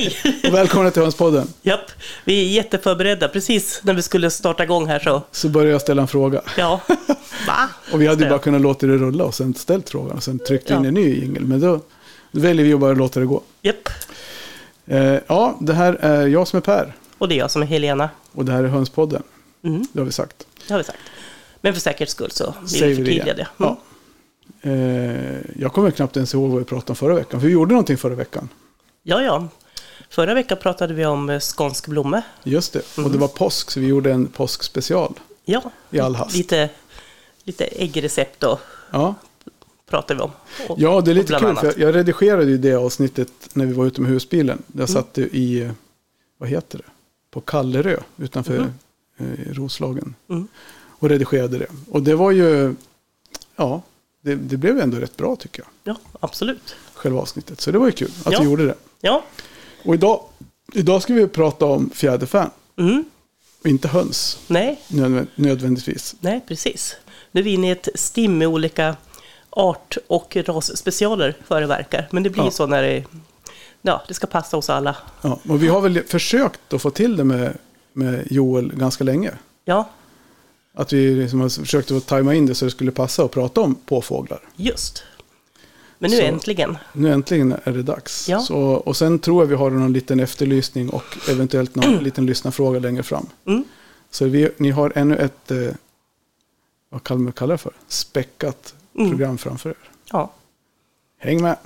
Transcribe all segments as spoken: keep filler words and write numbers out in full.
Hej! Och välkomna till Hönspodden. Japp, vi är jätteförberedda. Precis när vi skulle starta igång här så... Så började jag ställa en fråga. Ja, va? Och vi hade ju bara kunnat låta det rulla och sen ställt frågan och sen tryckt in Ja. en ny jingle. Men då, då väljer vi att bara låta det gå. Japp. Eh, ja, det här är jag som är Per. Och det är jag som är Helena. Och det här är Hönspodden. Mm. Det har vi sagt. Det har vi sagt. Men för säkerhets skull så vill Säger vi vi det förtydliga igen. det. Mm. Ja. Eh, jag kommer knappt ens ihåg vad vi pratade om förra veckan. För vi gjorde någonting förra veckan. Ja, ja. Förra veckan pratade vi om skånsk blomme. Just det. Mm. Och det var påsk så vi gjorde en påskspecial. Ja, I all hast. lite, lite äggrecept då Ja. pratade vi om. Och, Ja, det är lite bland kul. annat. För jag, jag redigerade ju det avsnittet när vi var ute med husbilen. Jag satt ju i, eh, vad heter det? På Kallerö utanför Mm. eh, Roslagen. Mm. Och redigerade det. Och det var ju, ja, det, det blev ändå rätt bra tycker jag. Ja, absolut. Själva avsnittet. Så det var ju kul att Ja. vi gjorde det. Ja. Och idag, idag ska vi prata om fjäderfän. Mm. Och inte höns Nej, nödvänd, nödvändigtvis. nej, precis. Nu är vi inne i ett stim med olika art- och rasspecialer föreverkar. Men det blir Ja. så när det, ja, det ska passa oss alla. Ja, och vi har väl försökt att få till det med, med Joel ganska länge. Ja, Att vi liksom har försökt att tajma in det så det skulle passa och prata om påfåglar. just. Men nu Så- äntligen. Nu äntligen är det dags. Ja. Så, och sen tror jag vi har någon liten efterlysning och eventuellt någon liten lyssnarfråga längre fram. Mm. Så vi, ni har ännu ett, eh, vad kallar man kallar det för? Späckat Mm. program framför er. Ja. Häng med!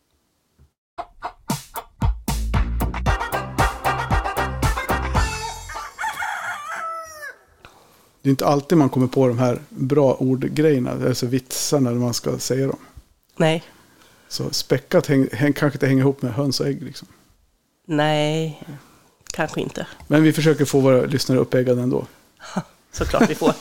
Det är inte alltid man kommer på de här bra ordgrejerna, alltså vitsarna när man ska säga dem. Nej, Så späckat häng, häng, kanske inte hänger ihop med höns och ägg liksom. nej, kanske inte. Men vi försöker få våra lyssnare uppeggade ändå. Såklart vi får.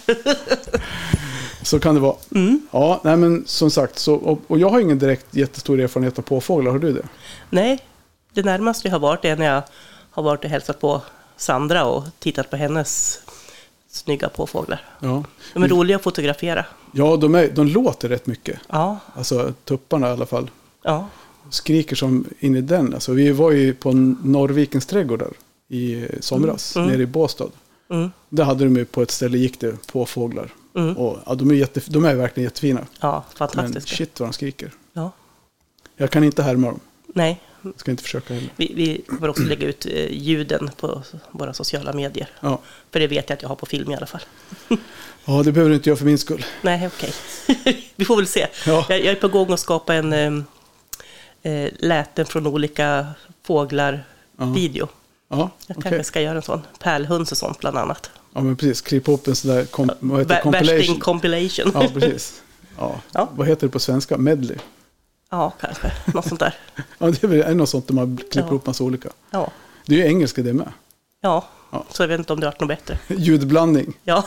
Så kan det vara. Mm. Ja, nej men som sagt, så, och, och jag har ingen direkt jättestor erfarenhet av påfåglar, har du det? Nej, det närmaste jag har varit är när jag har varit och hälsat på Sandra och tittat på hennes snygga påfåglar. Ja, De är roliga att fotografera. ja de, är, de låter rätt mycket. Ja, Alltså tupparna i alla fall. ja, Skriker som in i den. Alltså, vi var ju på Norrvikens trädgård där i somras, Mm, mm. nere i Båstad. mm, Där hade de ju på ett ställe gick det påfåglar. mm. Och, ja, de, är jätte, de är verkligen jättefina. Ja, Men fantastiska. shit vad de skriker. Ja. Jag kan inte härma dem. Nej, Jag ska inte försöka heller. vi, vi kommer också lägga ut eh, ljuden på våra sociala medier. Ja. För det vet jag att jag har på film i alla fall. ja, det behöver du inte göra för min skull. Nej, okej. Vi får väl se. Ja. Jag, jag är på gång att skapa en eh, eh, läten från olika fåglar-video. Ja, Jag okej. kanske ska göra en sån. Pärlhöns och sånt bland annat. Ja, men precis. Klippa upp en sån där kom, vad heter, Vä- Värsting compilation. compilation. Ja, precis. Ja. Ja. Vad heter det på svenska? Medley. Ja, kanske. Något sånt där. Ja, det är väl något sånt där man klipper Ja. upp massa olika. Ja, Det är ju engelska det med. ja. Ja. Så jag vet inte om det har varit något bättre. Ljudblandning. Ja.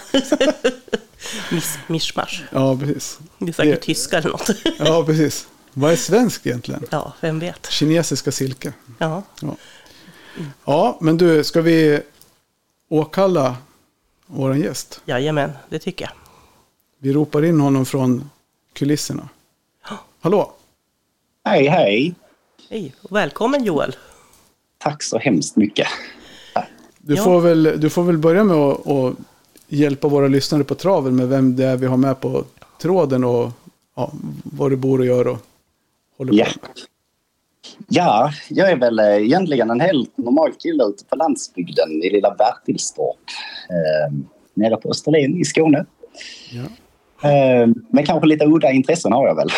Miss, mischmasch. Ja, precis. Det är säkert Det- tyska eller något. Ja, precis. Vad är svensk egentligen? Ja, vem vet. Kinesiska silke. Ja, Ja. Ja, men du, ska vi åkalla våran gäst? jajamän, det tycker jag. Vi ropar in honom från kulisserna. Hallå? Hej, hej. Hej, och välkommen Joel. Tack så hemskt mycket. Du, Ja. får väl, du får väl börja med att, att hjälpa våra lyssnare på traven med vem det är vi har med på tråden och ja, vad du bor och gör och håller Ja. på. Ja, jag är väl eh, egentligen en helt normal kille ute på landsbygden i lilla Bertilstorp. Eh, nere på Österlen i Skåne. Ja. Eh, men kanske lite udda intressen har jag väl.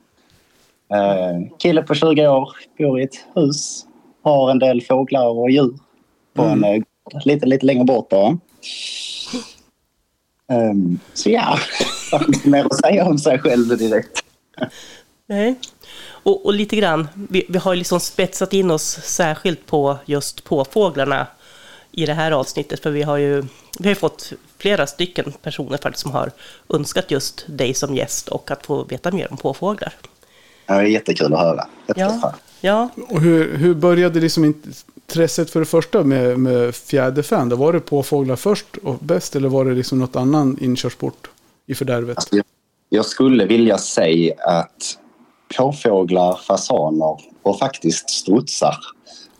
Eh, kille på tjugo år, bor i ett hus. Har en del fåglar och djur. På Mm. en, eh, lite, lite längre bort bara. Eh, så ja, jag har inte mer att säga om sig själv direkt. Nej. Och, och lite grann, vi, vi har ju liksom spetsat in oss särskilt på just påfåglarna i det här avsnittet. För vi har ju vi har ju fått flera stycken personer faktiskt som har önskat just dig som gäst och att få veta mer om påfåglar. Ja, det är jättekul att höra. Ja, ja. Och hur, hur började liksom intresset för det första med, med fjäderfän? Då var det påfåglar först och bäst eller var det liksom något annan inkörsport i fördärvet? Alltså, jag, jag skulle vilja säga att påfåglar, fasaner och faktiskt strutsar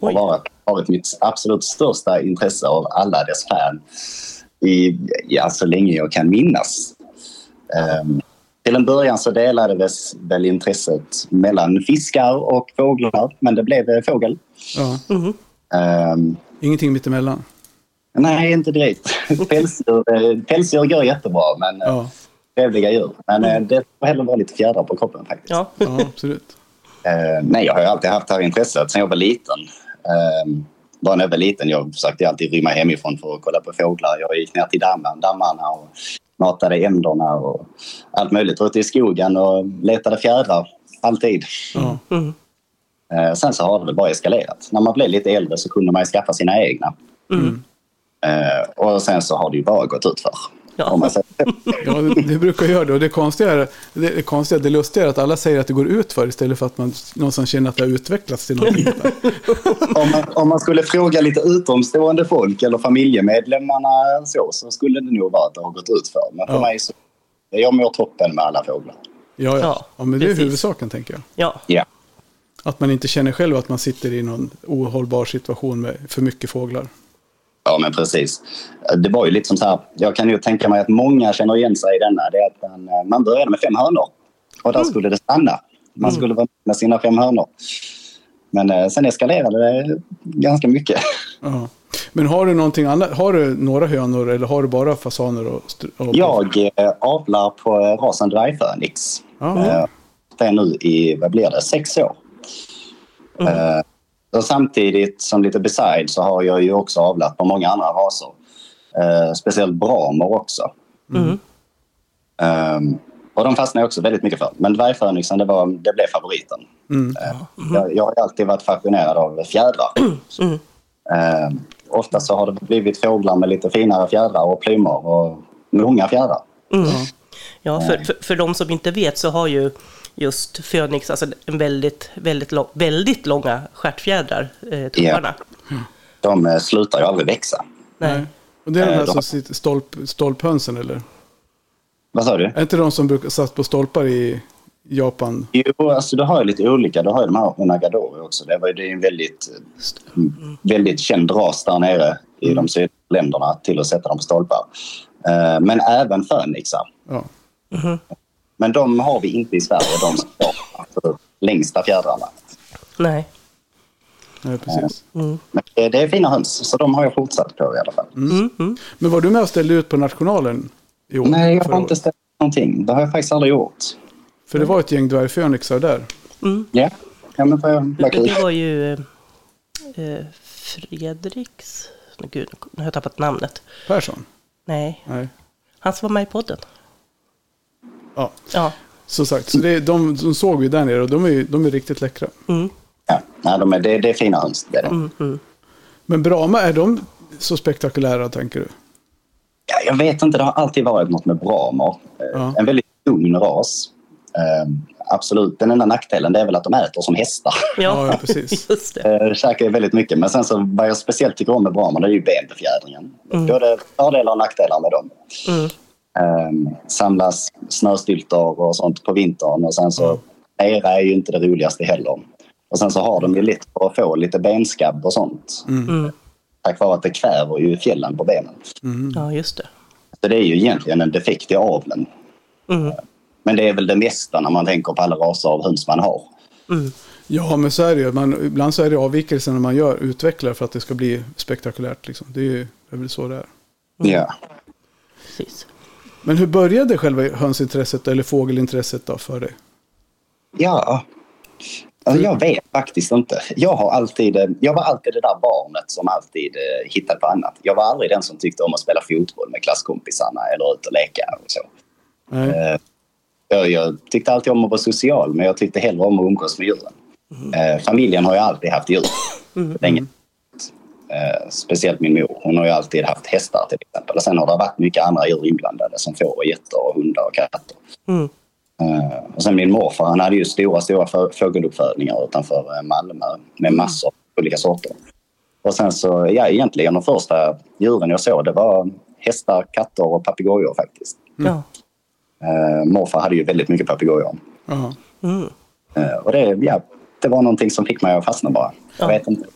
har varit, varit mitt absolut största intresse av alla dess fan i, ja, så länge jag kan minnas. Um, till en början så delades väl intresset mellan fiskar och fåglar, men det blev fågel. Ja. Mm. Um, Ingenting mittemellan? Nej, inte direkt. Pälsdjur, pälsdjur går jättebra, men Ja. trevliga djur. Men mm. det får heller vara lite fjädrar på kroppen faktiskt. Ja, Ja, absolut. Uh, nej, jag har ju alltid haft det här intresset sedan jag var liten. Uh, bara när jag var liten, jag försökte alltid rymma hemifrån för att kolla på fåglar. Jag gick ner till dammen, dammarna och matade änderna och allt möjligt. Ute i skogen och letade fjädrar. Alltid. Ja. Mm. Uh, sen så har det väl bara eskalerat. När man blev lite äldre så kunde man ju skaffa sina egna. Mm. Uh, och sen så har det ju bara gått ut för. Ja. Om man säger. Ja, det, det brukar göra det. Och det konstiga är, det, det konstiga, det lustiga är att alla säger att det går ut för istället för att man någonstans känner att det har utvecklats till någonting. om, man, om man skulle fråga lite utomstående folk eller familjemedlemmarna så, så skulle det nog vara att det har gått ut för. Men för Ja. mig så jag mår toppen med alla fåglar. Ja, ja. Ja, ja men det är precis. huvudsaken, tänker jag. Ja. Ja. Att man inte känner själv att man sitter i någon ohållbar situation med för mycket fåglar. Ja, men precis. Det var ju lite som så här, jag kan ju tänka mig att många känner igen sig i denna. Det är att man, man började med fem hönor och där mm. skulle det stanna. Man skulle vara med sina fem hönor. Men eh, sen eskalerade det ganska mycket. Ja. Men har du någonting annat? Har du några hönor eller har du bara fasaner? Och, och... Jag eh, avlar på rasen dvärgfönix. Ja. Eh, det är nu i, vad blir det, sex år. Mm. Eh, och samtidigt som lite beside så har jag ju också avlat på många andra raser. Eh, speciellt bramer också. Mm. Um, och de fastnar jag också väldigt mycket för. Men dvärgfönixen, det, var, det blev favoriten. Mm. Uh, jag, jag har alltid varit fascinerad av fjädrar. Mm. Uh, ofta så har det blivit fåglar med lite finare fjädrar och plymer och långa fjädrar. Mm. Ja, för, för, för de som inte vet så har ju just fönix alltså en väldigt, väldigt, lång, väldigt långa stjärtfjädrar, eh, topparna. Yeah. De uh, slutar ju aldrig växa. Nej. Och det är de här Uh, som sitter stolp, stolphönsen, eller? Vad sa du? Är inte de som brukar satt på stolpar i Japan? Jo, alltså du har ju lite olika. Du har ju de här Onagadori också. Det var ju det är en väldigt, mm. väldigt känd ras där nere i mm. de sydliga länderna till att sätta dem på stolpar. Uh, men även fönixar. Ja. Mm-hmm. Men de har vi inte i Sverige. De som har alltså, längsta fjädrarna. Nej. Nej, precis. Mm. Men det, det är fina höns, så de har jag fortsatt på i alla fall. Mm. Mm. Men var du med och ställde ut på nationalen i år? Nej, jag har år? inte ställt någonting. Det har jag faktiskt aldrig gjort. För det var ett gäng dvärgfönixar där. Mm. Ja, ja men det, det, det var ju eh, Fredriks... Gud, nu har jag tappat namnet. Persson? Nej, Nej. han som var med i podden. Ja, Ja. så sagt. Så det, de, de såg vi där nere och de är, de är riktigt läckra. Mm. Ja, nej, de är, det, det är fina höns. Det är det. Mm, mm. Men Brahma, är de så spektakulära, tänker du? Ja, jag vet inte, det har alltid varit något med bramer. Ja. En väldigt lugn ras. Um, absolut, den enda nackdelen det är väl att de äter som hästar. Ja, ja, precis. Just det. Uh, käkar väldigt mycket. Men sen så vad jag speciellt tycker om med bramer, det är ju benbefjädringen. Mm. Både fördelar och nackdelar med dem. Mm. Um, samlas snöstyltor och sånt på vintern. Och sen så, Mm. era är ju inte det roligaste heller. Och sen så har de ju lite för att få lite benskabb och sånt. Mm. Tack vare att det kväver ju fjällen på benen. Mm. Ja, just det. Så det är ju egentligen en defekt i aveln. Mm. Men det är väl det mesta när man tänker på alla raser av höns man har. Mm. Ja, men så är det ju. Man, ibland så är det avvikelser när man gör utvecklar för att det ska bli spektakulärt. Liksom. Det är ju det är väl så det är. Mm. Ja. Precis. Men hur började själva hönsintresset eller fågelintresset då för dig? Ja, alltså jag vet faktiskt inte. Jag, har alltid, jag var alltid det där barnet som alltid eh, hittade på annat. Jag var aldrig den som tyckte om att spela fotboll med klasskompisarna eller ut och leka och så. Nej. Eh, jag, jag tyckte alltid om att vara social, men jag tyckte hellre om att umgås med djuren. Mm. Eh, familjen har ju alltid haft djur Mm. länge. Eh, speciellt min mor. Hon har ju alltid haft hästar till exempel. Och sen har det varit mycket andra djur inblandade som får och getter och hundar och katter. Mm. Uh, och sen min morfar, han hade ju stora, stora få- fågeluppfödningar utanför Malmö med massor av olika sorter. Och sen så, ja egentligen de första djuren jag såg, det var hästar, katter och papegojor faktiskt. Ja. Uh, morfar hade ju väldigt mycket papegojor. Aha. Mm. Uh, och det, ja, det var någonting som fick mig att fastna bara. Jag Ja. vet inte.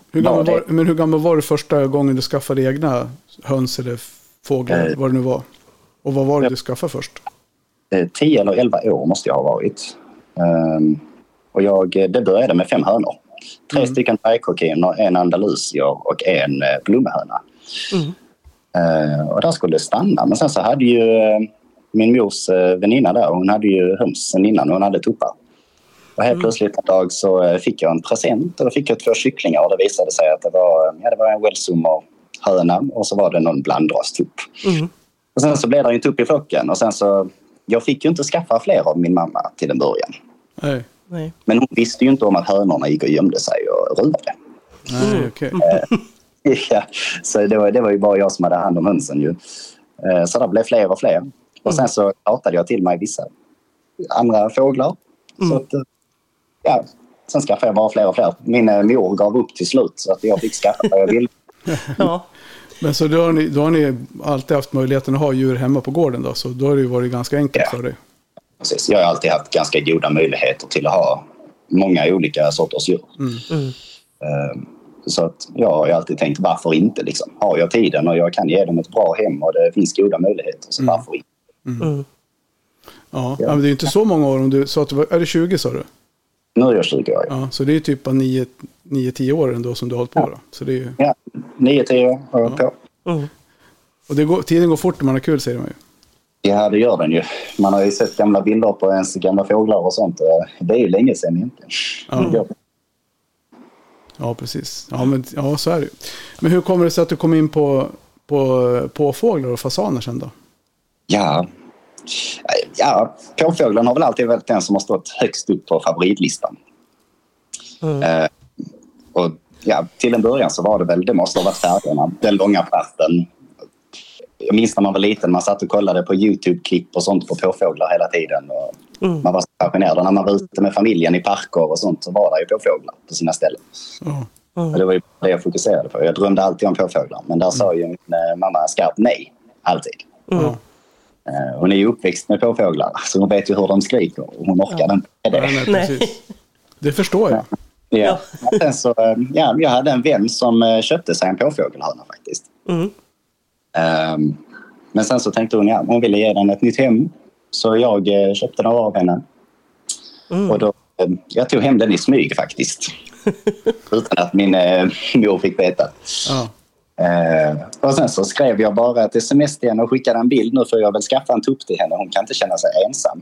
Hur gammal var, men hur gammal var du första gången du skaffade egna höns eller fåglar, vad det nu var? Och vad var det du skaffade först? tio eller elva år måste jag ha varit. Um, och jag, det började med fem hönor. Tre mm. stycken bergkokiner, en andalusier och en blommehöna. Mm. Uh, och där skulle det stanna. Men sen så hade ju uh, min mors uh, väninna där, hon hade ju höns sen innan och hon hade tuppar. Och helt mm. plötsligt en dag så uh, fick jag en present och då fick jag två kycklingar och det visade sig att det var, ja, det var en Welsummer höna och så var det någon blandrastupp. Mm. Och sen så blev det en tupp i flocken och sen så, jag fick ju inte skaffa fler av min mamma till en början. Nej. Nej. Men hon visste ju inte om att hönorna gick och gömde sig och ruvade. Nej, okej. Okay. Ja, så det var, det var ju bara jag som hade hand om hönsen ju. Så det blev fler och fler. Och sen så pratade jag till mig vissa andra fåglar. Mm. Så att, ja, sen skaffade jag bara fler och fler. Min mor gav upp till slut så att jag fick skaffa vad jag ville. Ja. Men så då har, ni, då har ni alltid haft möjligheten att ha djur hemma på gården då? Så då har det ju varit ganska enkelt ja. för dig. Precis. Jag har alltid haft ganska goda möjligheter till att ha många olika sorters djur. Mm. Mm. Så att jag har alltid tänkt, varför inte liksom? Har jag tiden och jag kan ge dem ett bra hem och det finns goda möjligheter, så mm. varför inte? Mm. Mm. Ja, ja, men det är inte så många år. Om du sa att du var, är det tjugo sa du? Nu är jag tjugo år. Ja, så det är typ nio tio år ändå som du har hållit på. Ja, då. Så det är ju... ja nio tio år har jag ja. på. Mm. Och det går, tiden går fort när man har kul, säger man ju. Ja, det gör den ju. Man har ju sett gamla bilder på ens gamla fåglar och sånt. Och det är ju länge sedan egentligen. Ja. Ja, precis. Ja, men, ja, så är det. Men hur kommer det sig att du kom in på, på, på fåglar och fasaner sen då? Ja, ja påfågeln har väl alltid varit den som har stått högst upp på favoritlistan. Mm. Eh, och ja, till en början så var det väl, det måste ha varit färgerna, den långa plasten. Jag minns när man var liten, man satt och kollade på YouTube-klipp och sånt på påfåglar hela tiden. Och mm. man var så fascinerad. När man var ute med familjen i parker och sånt så var det ju påfåglar på sina ställen. Mm. Mm. Och det var ju det jag fokuserade på. Jag drömde alltid om påfåglar. Men där mm. sa ju min mamma skarpt nej. Alltid. Mm. Uh, hon är ju uppväxt med påfåglar. Så hon vet ju hur de skriker. Och hon orkar ja. inte med det. Nej, nej, precis. Det förstår jag. Ja. Ja. Ja. Sen så, ja, jag hade en vän som köpte sig en påfågelhörna faktiskt. Mm. Um, men sen så tänkte hon, ja, hon ville ge den ett nytt hem. Så jag uh, köpte den av henne. Mm. Och då, uh, jag tog hem den i smyg faktiskt. Utan att min uh, mor fick veta. Oh. Uh, och sen så skrev jag bara ett sms till henne och skickade en bild. Nu får jag väl skaffa en tupp till henne. Hon kan inte känna sig ensam.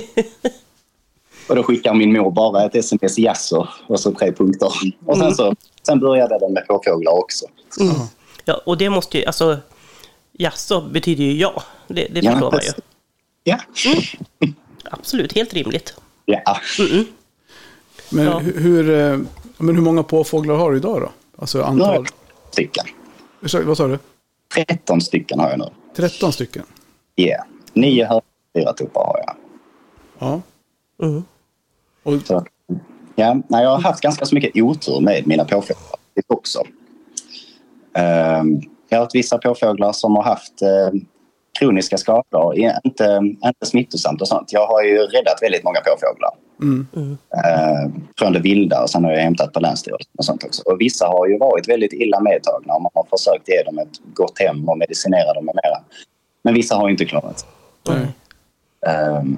Och då skickade min mor bara ett sms jaså och så tre punkter. Och sen, så, sen började den med påfåglar också. Mm. Ja, och det måste ju, alltså, jaså betyder ju ja. Det, det förstår ja, man ju. Ja. Mm. Absolut, helt rimligt. Ja. Mm-mm. Men, ja. Hur, men hur många påfåglar har du idag då? Alltså antal? Stycken. Vad sa du? tretton stycken har jag nu. tretton stycken? Ja. Yeah. Nio hör, fyra tuppar har jag. Ja. Mm. Och... Så, ja, nej, jag har haft ganska så mycket otur med mina påfåglar också. Um, jag har haft vissa påfåglar som har haft uh, kroniska skador, inte, inte smittosamt och sånt. Jag har ju räddat väldigt många påfåglar. Mm. Mm. Uh, från det vilda och sen har jag hämtat på länsstyrelsen och sånt också. Och vissa har ju varit väldigt illa medtagna och man har försökt ge dem ett gott hem och medicinera dem med mera. Men vissa har ju inte klarat. Mm. Um,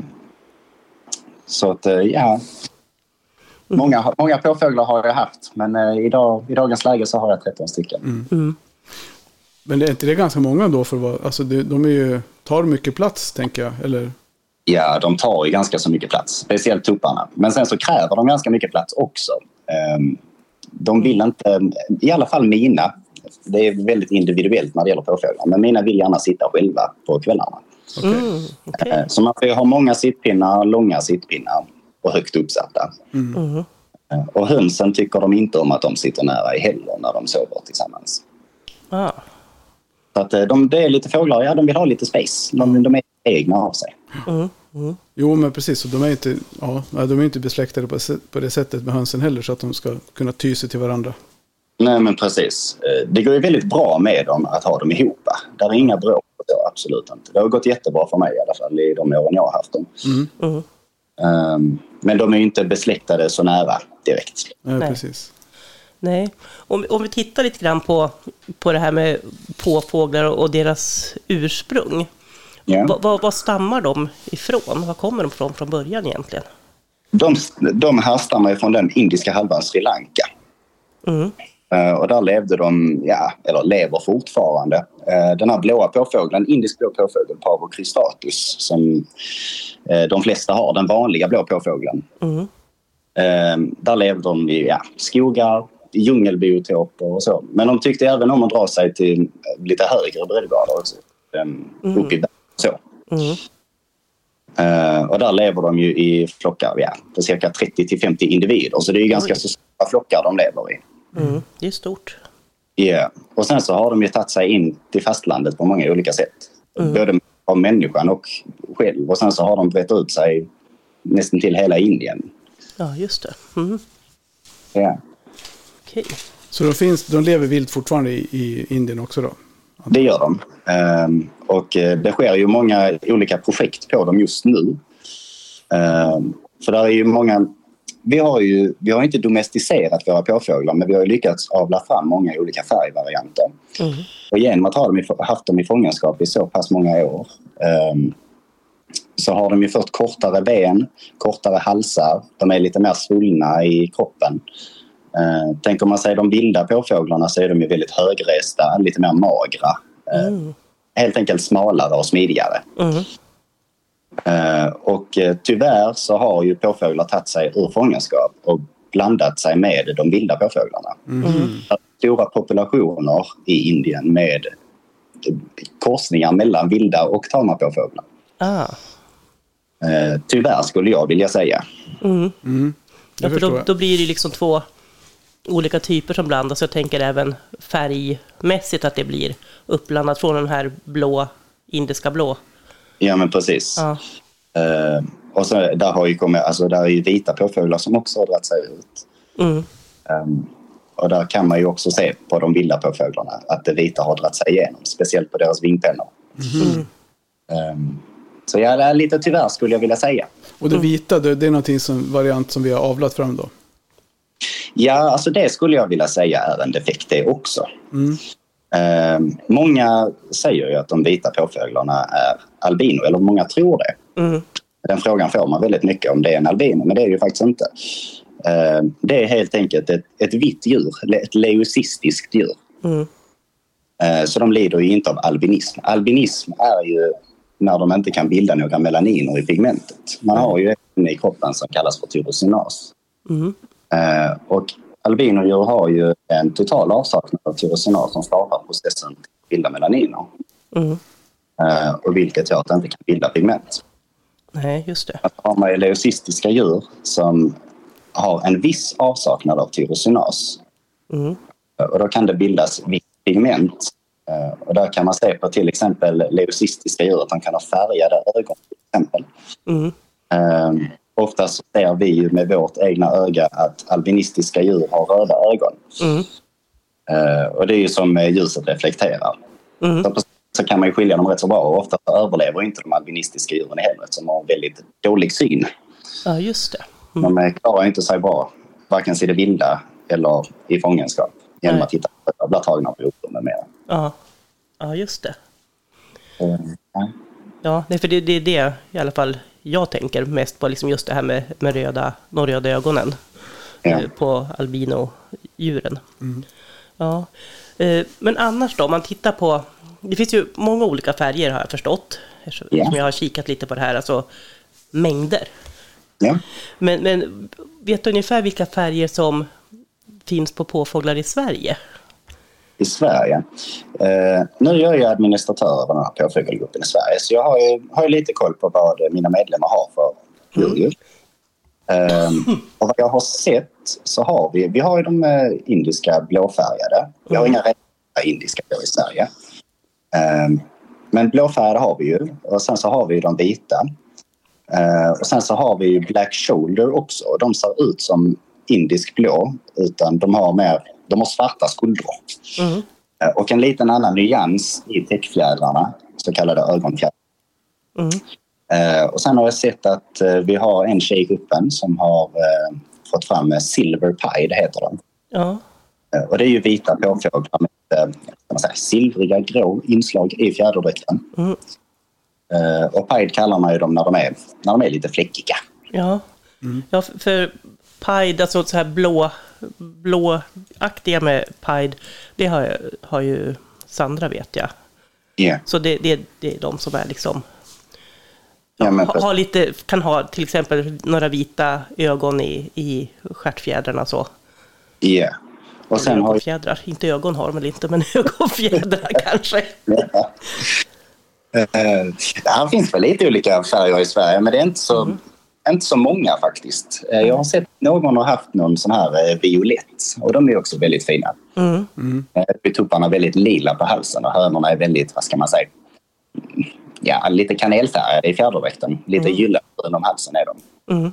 så att, uh, ja... Många, många påfåglar har jag haft, men eh, idag, i dagens läge så har jag tretton stycken. Mm. Mm. Men det är inte det ganska många då? För vad, alltså det, de är ju, tar mycket plats, tänker jag, eller? Ja, de tar ju ganska så mycket plats, speciellt tupparna. Men sen så kräver de ganska mycket plats också. Um, de vill inte, i alla fall mina, det är väldigt individuellt när det gäller påfåglar, men mina vill gärna sitta själva på kvällarna. Okay. Mm, okay. Uh, så man får ju ha många sittpinnar, långa sittpinnar. Och högt uppsatta. Mm. Mm. Och hönsen tycker de inte om att de sitter nära i heller när de sover tillsammans. Ah. Så att de, det är lite fåglar, ja, de vill ha lite space. De, de är egna av sig. Mm. Mm. Jo, men precis. Och de är inte, ja, de är inte besläktade på, på det sättet med hönsen heller så att de ska kunna ty sig till varandra. Nej, men precis. Det går ju väldigt bra med dem att ha dem ihop. Där är inga bråk, absolut inte. Det har gått jättebra för mig i alla fall i de åren jag har haft dem. Mm. Mm. Um, men de är ju inte besläktade så nära direkt. Nej, precis. Nej. Om, om vi tittar lite grann på, på det här med påfåglar och deras ursprung. Ja. Va, va, vad stammar de ifrån? Var kommer de från från början egentligen? De, de härstammar från den indiska halvön Sri Lanka. Mm. Uh, och där levde de, ja, eller lever fortfarande. Uh, den här blåa påfågeln, indisk blå påfågel, Pavo cristatus, som uh, de flesta har, den vanliga blå påfågeln. Mm. Uh, där levde de i ja, skogar, djungelbiotoper och så. Men de tyckte även om att dra sig till lite högre breddgrader också. Um, mm. Upp i berg och så. Mm. Uh, och där lever de ju i flockar, ja, på cirka trettio till femtio individer. Så det är ju ganska så stora flockar de lever i. Mm, det är stort. Ja, yeah. Och sen så har de ju tagit sig in till fastlandet på många olika sätt. Mm. Både av människan och själv. Och sen så har de brett ut sig nästan till hela Indien. Ja, just det. Mm. Ja. Yeah. Okej. Så de, finns, de lever vilt fortfarande i, i Indien också då? Det gör de. Um, och det sker ju många olika projekt på dem just nu. Um, för där är ju många... Vi har ju vi har inte domesticerat våra påfåglar, men vi har ju lyckats avla fram många olika färgvarianter. Mm. Och genom att ha dem i, haft dem i fångenskap i så pass många år um, så har de ju fått kortare ben, kortare halsar. De är lite mer svullna i kroppen. Uh, tänker man sig de vilda påfåglarna så är de ju väldigt högresta, lite mer magra. Uh, mm. Helt enkelt smalare och smidigare. Mm. Uh, och uh, tyvärr så har ju påfåglar tagit sig ur fångenskap och blandat sig med de vilda påfåglarna. Mm. Mm. Stora populationer i Indien med korsningar mellan vilda och tama påfåglar. Ah. Uh, tyvärr skulle jag vilja säga. Mm. Mm. Ja, för då, då blir det liksom två olika typer som blandas. Jag tänker även färgmässigt att det blir uppblandat från den här blå, indiska blå. Ja, men precis. Ja. Uh, och så där har ju kommit, alltså där är ju vita påfåglar som också har dragit sig ut. Mm. Um, och där kan man ju också se på de vilda påfåglarna att det vita har dragit sig igenom, speciellt på deras vingpennor. Mm. Um, så ja, det är lite tyvärr skulle jag vilja säga. Och det vita, det, det är någonting som variant som vi har avlat fram då? Ja, alltså det skulle jag vilja säga är en defekt det också. Mm. Uh, många säger ju att de vita påfåglarna är albino, eller många tror det. Mm. Den frågan får man väldigt mycket om det är en albino, men det är det ju faktiskt inte. Uh, det är helt enkelt ett, ett vitt djur, ett leucistiskt djur. Mm. Uh, så de lider ju inte av albinism. Albinism är ju när de inte kan bilda några melaniner i pigmentet. Man har ju en i kroppen som kallas för tyrosynas. Mm. Uh, och albinodjur har ju en total avsaknad av tyrosynas som startar processen till att bilda melaniner. Mm. Uh, och vilket gör att det inte kan bilda pigment. Nej, just det. Att har man leucistiska djur som har en viss avsaknad av tyrosynas. Mm. Uh, och då kan det bildas vitt pigment. Uh, och där kan man se på till exempel leucistiska djur att de kan ha färgade ögon till exempel. Mm. Uh, Oftast ser vi med vårt egna öga att albinistiska djur har röda ögon. Mm. Uh, och det är ju som ljuset reflekterar. Mm. Så, så kan man ju skilja dem rätt så bra. Och ofta överlever inte de albinistiska djuren i helvete som har väldigt dålig syn. Ja, just det. Mm. De klarar inte sig bra, varken i det vilda eller i fångenskap. Genom Nej. Att hitta bladtagna på jorden med mer. Ja. Ja, just det. Mm. Ja, det, för det, det är det i alla fall jag tänker mest på, liksom just det här med, med röda, de röda ögonen ja. På albino-djuren. Mm. Ja. Men annars då, om man tittar på, det finns ju många olika färger har jag förstått, som ja. Jag har kikat lite på det här, alltså mängder. Ja. Men, men vet du ungefär vilka färger som finns på påfåglar i Sverige? I Sverige. Eh, nu är jag ju administratör av den här påfågelgruppen i Sverige, så jag har ju, har ju lite koll på vad mina medlemmar har för djur. Mm. Eh, och vad jag har sett så har vi, vi har ju de eh, indiska blåfärgade. Vi har mm. inga rätta indiska blå i Sverige. Eh, men blåfärgade har vi ju. Och sen så har vi de vita. Eh, och sen så har vi black shoulder också. De ser ut som indisk blå, utan de har mer De har svarta skuldror. Mm. Och en liten annan nyans i täckfjädrarna, så kallade ögonfjädrar. Mm. Uh, och sen har jag sett att uh, vi har en tjej i gruppen som har uh, fått fram silver pie, det heter den. Ja. Och det är ju vita påfåglar med kan man säga, silvriga grå inslag i fjäderdräkten. Mm. Och Pied kallar man ju dem när de är, när de är lite fläckiga. Ja, mm. ja för Pied, alltså så här blå, blåaktiga med Pied, det har, har ju Sandra, vet jag. Yeah. Så det, det, det är de som är liksom... Ja, ja, ha, ha lite, kan ha till exempel några vita ögon i, i stjärtfjädrarna så. Ja. Yeah. Och sen har ögonfjädrar. Inte ögon har man inte, men ögonfjädrar kanske. Ja. Uh, det finns väl lite olika färger i Sverige, men det är inte så, mm. inte så många faktiskt. Uh, jag har sett någon har haft någon sån här uh, violett, och de är också väldigt fina. Mm. Mm. Uh, tupparna är väldigt lila på halsen och hönorna är väldigt, vad ska man säga, ja, lite kanelfärgade i fjäderdräkten. Lite mm. gyllene om halsen är de. Mm.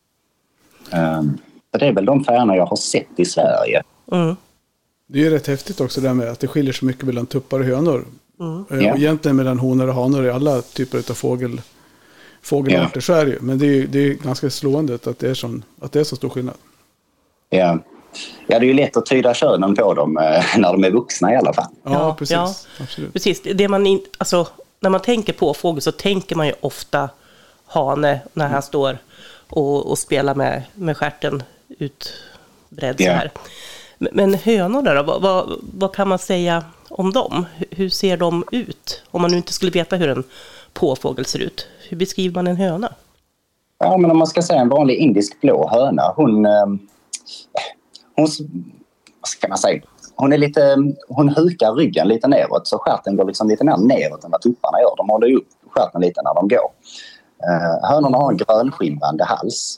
Um, så det är väl de färgerna jag har sett i Sverige. Mm. Det är ju rätt häftigt också det med att det skiljer så mycket mellan tuppar och hönor. Mm. Och yeah. egentligen mellan honor och hanor i alla typer av fågel, fågelarter yeah. så är det ju. Men det är, det är ganska slående att det är, sån, att det är så stor skillnad. Ja. Yeah. Ja, det är ju lätt att tyda könen på dem när de är vuxna i alla fall. Ja, ja precis. Ja. Absolut. Precis. Det man in, alltså, när man tänker på fågel så tänker man ju ofta hane när han mm. står och, och spelar med, med stjärten utbredd yeah. så här. Men hönorna då, vad, vad, vad kan man säga om dem? Hur ser de ut? Om man nu inte skulle veta hur en påfågel ser ut. Hur beskriver man en höna? Ja, men om man ska säga en vanlig indisk blå höna. Hon, hon vad ska man säga? Hon är lite, hon hukar ryggen lite neråt, så stjärten går liksom lite mer neråt än vad tupparna gör. De håller ju upp stjärten lite när de går. Hönorna har en grönskimrande hals.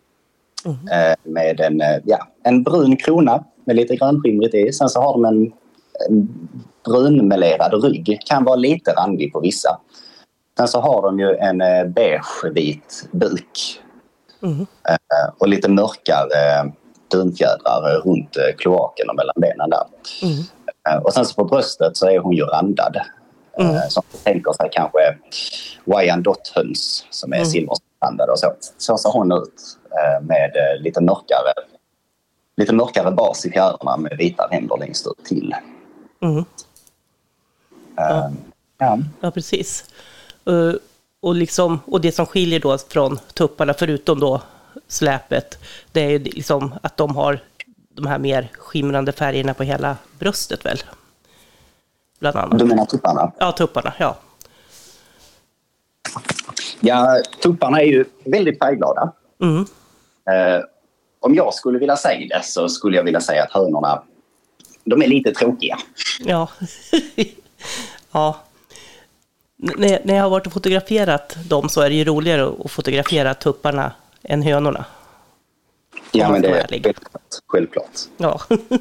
Mm. Med en, ja, en brun krona med lite grönskimrigt i. Sen så har de en, en brunmelerad rygg. Kan vara lite randig på vissa. Sen så har de ju en beige-vit buk. Mm. Och lite mörkare dunfjädrar runt kloaken och mellan benen där. Mm. Och sen så på bröstet så är hon ju randad. Mm. Som tänker sig kanske Wyandotte-höns som är mm. silverrandade och så. Så ser hon ut med lite mörkare lite mörkare bas i fjädrarna med vita ränder längst ut till. Mm. Uh, ja. Ja. ja, precis. Uh, och, liksom, och det som skiljer då från tupparna, förutom då släpet, det är ju liksom att de har de här mer skimrande färgerna på hela bröstet väl? Bland annat. Du menar tupparna? Ja, tupparna, ja. Ja, tupparna är ju väldigt färgglada. Mm. Uh, om jag skulle vilja säga det så skulle jag vilja säga att hönorna, de är lite tråkiga. Ja. Ja. N- när jag har varit och fotograferat dem så är det ju roligare att fotografera tupparna än hönorna. Ja, men det är självklart. självklart. Ja.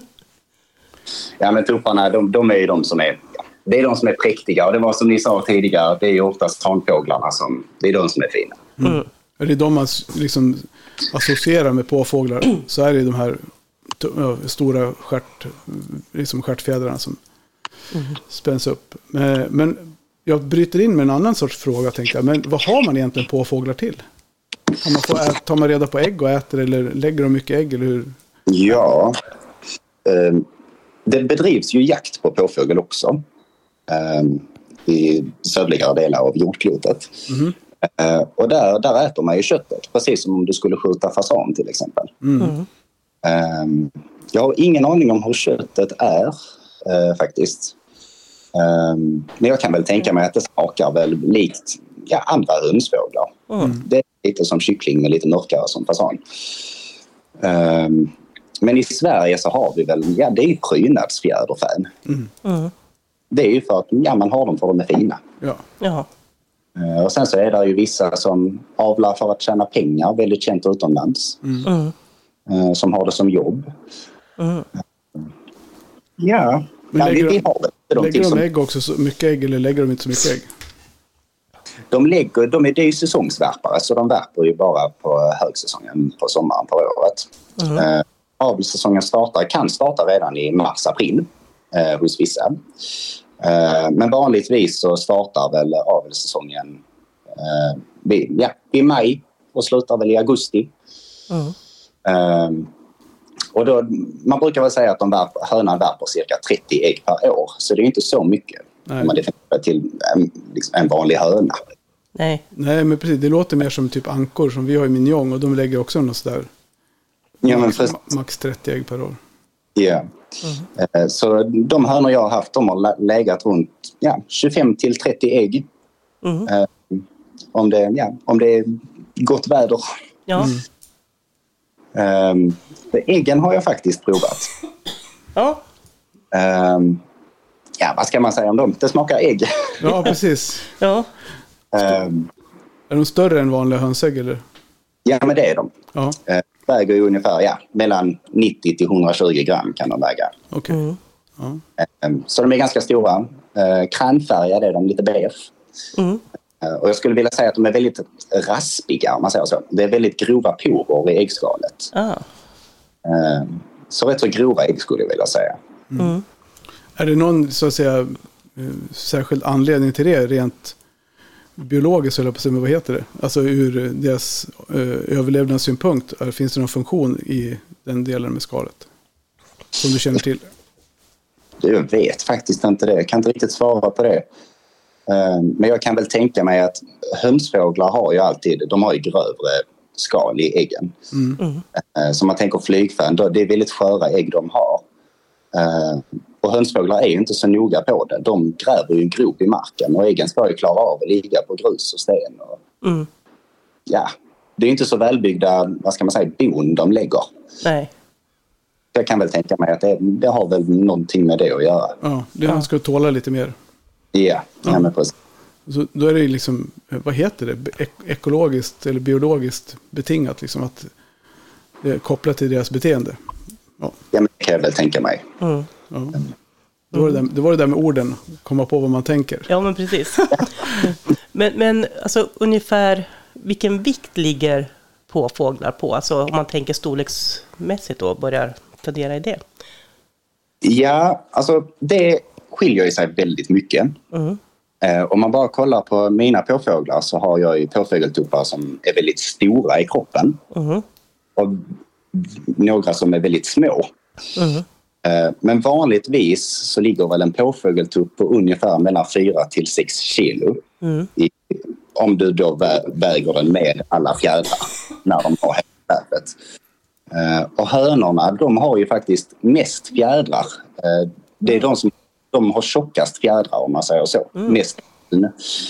Ja, men tupparna, de, de är ju de som är, det är de som är präktiga. Och det var som ni sa tidigare, det är ju oftast hanfåglarna som, det är de som är fina. Mm. Mm. Är det de man liksom associerar med påfåglar, så är det de här t- stora stjärt, liksom stjärtfjädrarna som mm. spänns upp. Men, men jag bryter in med en annan sorts fråga, tänkte jag. Men vad har man egentligen påfåglar till? Har man få ät, tar man reda på ägg och äter, eller lägger de mycket ägg, eller hur? Ja, eh, det bedrivs ju jakt på påfågel också eh, i södligare delar av jordklotet. Mm. Uh, och där, där äter man ju köttet, precis som om du skulle skjuta fasan till exempel. Mm. Uh, jag har ingen aning om hur köttet är uh, faktiskt. Uh, men jag kan väl tänka mig att det smakar väl likt ja, andra hönsfåglar. Mm. Det är lite som kyckling men lite mörkare som fasan. Uh, men i Sverige så har vi väl, ja, det är ju prydnadsfjäderfän. Mm. Mm. Det är ju för att ja, man har dem för att de är fina. Ja. Ja. Och sen så är det ju vissa som avlar för att tjäna pengar, väldigt känt utomlands. Mm. Mm. Som har det som jobb. Mm. Ja, men lägger, ja, vi, vi har det. De lägger de ägg också, så mycket ägg, eller lägger de inte så mycket ägg? De lägger, de är, det är ju säsongsvärpare, så de värper ju bara på högsäsongen på sommaren på året. Mm. Uh, avelssäsongen startar, kan starta redan i mars-april uh, hos vissa. Uh, men vanligtvis så startar väl avelssäsongen uh, vid, ja, i maj och slutar väl i augusti. Mm. Uh, Och då, man brukar väl säga att de värper, hönan värper cirka trettio ägg per år. Så det är inte så mycket om man definierar till en, liksom en vanlig höna. Nej. Nej, men precis. Det låter mer som typ ankor som vi har i Mignon. Och de lägger också något sådär. Ja, max, men för... max trettio ägg per år. Ja. Mm. Så de hönor jag har haft, de har legat runt ja, tjugofem till trettio ägg. Mm. Om, det, ja, om det är gott väder. Ja. Mm. Um, äggen har jag faktiskt provat. Ja. Um, ja, vad ska man säga om dem? Det smakar ägg. Ja, precis. Ja. Um, är de större än vanliga hönsägg eller? Ja, men det är de. Ja. Uh, väger ju ungefär ja, mellan nittio till hundratjugo gram kan de väga. Okej. Okay. Mm. Ja. Um, så de är ganska stora. Uh, kranfärgade är de, lite beige. Mm. Uh, och jag skulle vilja säga att de är väldigt raspiga, om man säger så. Det är väldigt grova porer i äggskalet. Ah. Uh, så rätt så grova ägg skulle jag vilja säga. Mm. Mm. Är det någon så att säga särskild anledning till det rent biologiskt, eller på sig, vad heter det? Alltså ur deras uh, överlevnadssynpunkt, finns det någon funktion i den delen med skalet som du känner till? Jag vet faktiskt inte det. Jag kan inte riktigt svara på det. Uh, men jag kan väl tänka mig att hönsfåglar har ju alltid, de har ju grövre skal i äggen. Mm. Uh, så man tänker flygfän, då, det är väldigt sköra ägg de har. Uh, och hönsfåglar är ju inte så noga på det. De gräver ju en grop i marken och äggen ska ju klara av att ligga på grus och sten. Och, mm. Ja, det är inte så välbyggda, vad ska man säga, bon de lägger. Nej. Jag kan väl tänka mig att det, det har väl någonting med det att göra. Ja, det ja. ska tåla lite mer. Ja, ja. ja men precis. Så då är det liksom, vad heter det, ekologiskt eller biologiskt betingat liksom, att det är kopplat till deras beteende. Ja, ja men det kan jag väl tänka mig. Mm. Ja. Det, var det, där, det var det där med orden, komma på vad man tänker. Ja, men precis. men men alltså, ungefär vilken vikt ligger på fåglar på? Alltså om man tänker storleksmässigt då, börjar fundera i det. Ja, alltså det skiljer sig väldigt mycket. Mm. Eh, om man bara kollar på mina påfåglar så har jag ju påfågeltuppar som är väldigt stora i kroppen. Mm. Och några som är väldigt små. Mm. Eh, men vanligtvis så ligger väl en påfågeltupp på ungefär mellan fyra till sex kilo. Mm. I, om du då vä- väger den med alla fjädrar när de har häftet. Uh, och hönorna, de har ju faktiskt mest fjädrar. Uh, det är mm. de som de har tjockast fjädrar, om man säger så. Mm. Mest. Uh,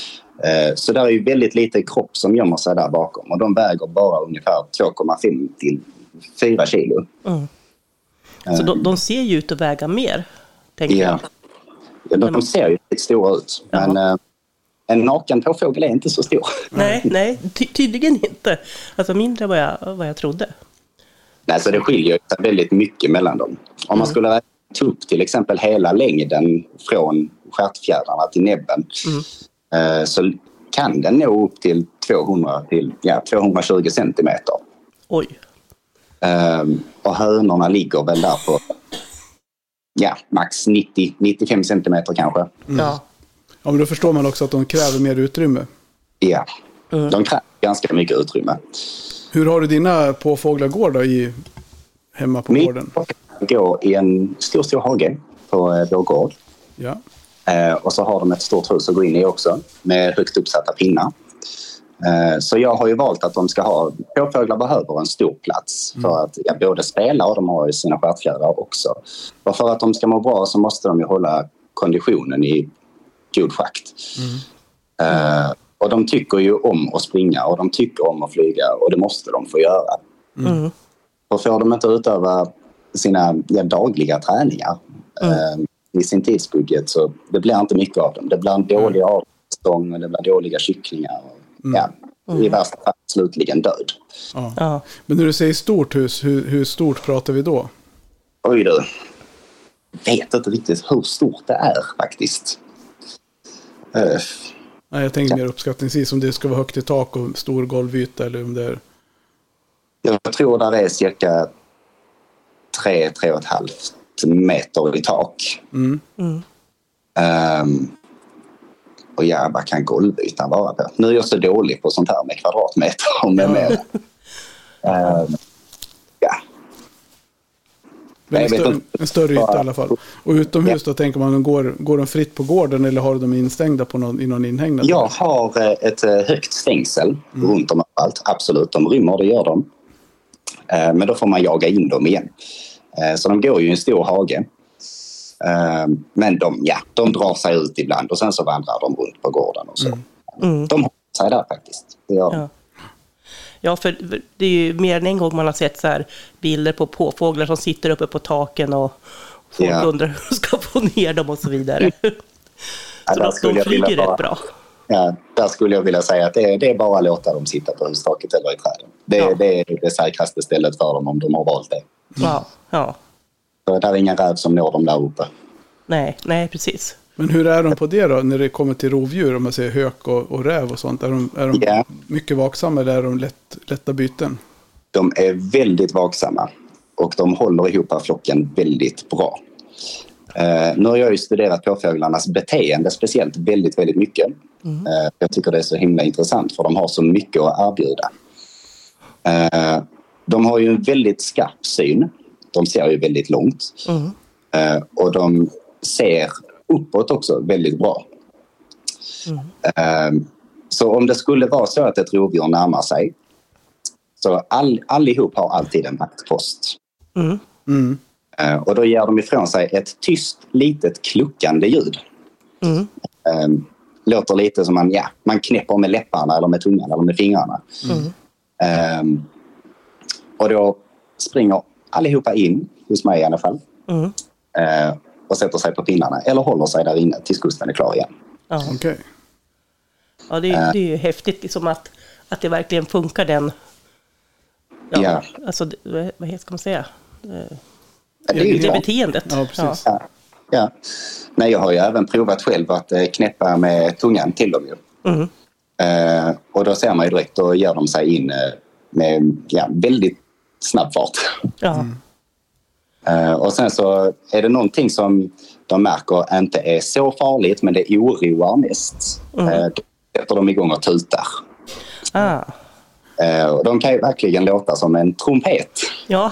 så där är ju väldigt lite kropp som gömmer sig där bakom. Och de väger bara ungefär två komma fem till fyra kilo. Mm. Uh, så de, de ser ju ut att väga mer, tänker yeah. jag. De, de ser ju lite stora ut. Uh-huh. Men uh, en naken påfågel är inte så stor. Nej, nej ty- tydligen inte. Alltså mindre vad jag, vad jag trodde. Nej, så det skiljer sig väldigt mycket mellan dem. Om man skulle räkna upp till exempel hela längden från stjärtfjädrarna till näbben mm. eh, så kan den nå upp till tvåhundra till ja, tvåhundratjugo centimeter. Oj. Eh, och hönorna ligger väl där på ja, max nittio till nittiofem centimeter kanske. Mm. Ja. Ja, men då förstår man också att de kräver mer utrymme. Ja, mm. de kräver ganska mycket utrymme. Hur har du dina påfåglar går då i, hemma på Min gården? Min går i en stor, stor hage på eh, vår gård. Ja. Eh, och så har de ett stort hus att gå in i också med högt uppsatta pinnar. Eh, så jag har ju valt att de ska ha, påfåglar behöver en stor plats mm. för att ja, både spela och de har ju sina stjärtfjädrar också. Och för att de ska må bra så måste de ju hålla konditionen i god schakt. Mm. Eh, Och de tycker ju om att springa och de tycker om att flyga och det måste de få göra. Mm. Och får de inte utöva sina ja, dagliga träningar mm. eh, i sin tidsbudget så det blir inte mycket av dem. Det blir en dålig mm. avstång och det blir dåliga kycklingar. Och, mm. ja, i värsta fall slutligen död. Ja. Ja. Men när du säger stort hus, hur, hur stort pratar vi då? Oj du, jag vet inte riktigt hur stort det är faktiskt. Uh, Nej, jag tänker mer uppskattningsvis om det ska vara högt i tak och stor golvyta eller om det är... Jag tror där är cirka tre till tre och ett halvt meter i tak. Mm. Mm. Um, och ja, vad kan golvytan vara på? Nu är jag så dålig på sånt här med kvadratmeter. Med ja. um, ja. en, större, en större yta i alla fall. Och utomhus då tänker man, går, går de fritt på gården eller har de instängda på någon, i någon inhägnad? Jag har ett högt stängsel mm. runt om allt. Absolut, de rymmer, det gör de. Men då får man jaga in dem igen. Så de går ju i en stor hage. Men de, ja, de drar sig ut ibland och sen så vandrar de runt på gården och så. Mm. Mm. De håller sig där faktiskt. Det gör de. Ja. Ja, för det är ju mer än en gång man har sett så här bilder på påfåglar som sitter uppe på taken och folk ja. undrar hur de ska få ner dem och så vidare. Ja, så de, de flyger rätt bra. Ja, där skulle jag vilja säga att det är, det är bara att låta dem sitta på hustaket eller i träden. Det, ja. det är det säkraste stället för dem om de har valt det. Ja, ja. Så där är ingen räv som når dem där uppe. Nej, nej, precis. Men hur är de på det då, när det kommer till rovdjur, om man säger hök och, och räv och sånt? Är de, är de yeah. mycket vaksamma eller är de lätt, lätta byten? De är väldigt vaksamma och de håller ihop flocken väldigt bra. Uh, nu har jag ju studerat påfåglarnas beteende speciellt väldigt, väldigt mycket. Mm. Uh, jag tycker det är så himla intressant för de har så mycket att erbjuda. Uh, de har ju en väldigt skarp syn. De ser ju väldigt långt. Mm. Uh, och de ser uppåt också väldigt bra. Mm. Uh, så om det skulle vara så att ett rovdjur närmar sig så all, allihop har alltid en vaktpost. Mm. Mm. Uh, och då ger de ifrån sig ett tyst, litet kluckande ljud. Mm. Uh, låter lite som man, ja, man knäpper med läpparna eller med tungan eller med fingrarna. Mm. Uh, och då springer allihopa in, hos mig i alla fall. Mm. Uh, och sätter sig på pinnarna eller håller sig där inne tills kusten är klar igen. Ja, okay. Ja, det är, det är ju häftigt liksom att, att det verkligen funkar den. Ja, yeah. Alltså, vad ska man säga? Det, det, är det beteendet. Ja, precis. Ja. Ja. Nej, jag har ju även provat själv att knäppa med tungan till dem ju. Mm. Uh, och då ser man ju direkt, och ger de sig in med ja, väldigt snabb fart. Ja. Mm. Uh, och sen så är det någonting som de märker inte är så farligt, men det oroar mest. Mm. Uh, då sätter de igång och tutar. Ah. Uh, och de kan ju verkligen låta som en trumpet. Ja.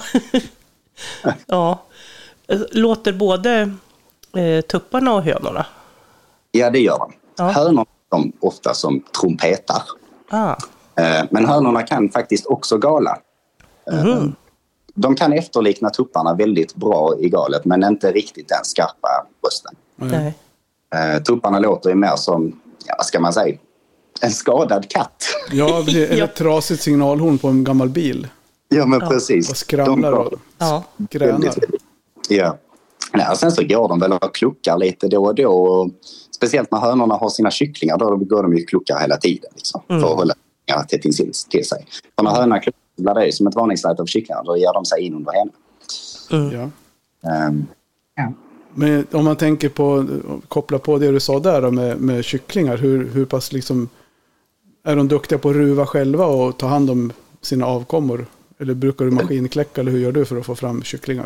Ja. Låter både eh, tupparna och hönorna? Ja, det gör de. Ja. Hönorna de ofta som trumpetar. Ah. Uh, men hönorna kan faktiskt också gala. Uh, mm. De kan efterlikna tupparna väldigt bra i galet, men inte riktigt den skarpa rösten. Mm. Uh, tupparna låter ju mer som, ja, vad ska man säga, en skadad katt. Ja, det är ett trasigt signalhorn på en gammal bil. Ja, men ja. Precis. Och skramlar och ja. gränar. Ja. Ja, och sen så går de väl och kluckar lite då och då. Och speciellt när hönorna har sina kycklingar, då går de ju kluckar hela tiden liksom, mm. för att hålla till, till, till sig. För när hönorna kluckar blir det som ett varningsläte av kycklingar, då ger de sig in under henne. Mm. Ja. Um, ja. Men om man tänker på, koppla på det du sa där då, med, med kycklingar, hur, hur pass liksom, är de duktiga på att ruva själva och ta hand om sina avkommor? Eller brukar du maskinkläcka, eller hur gör du för att få fram kycklingar?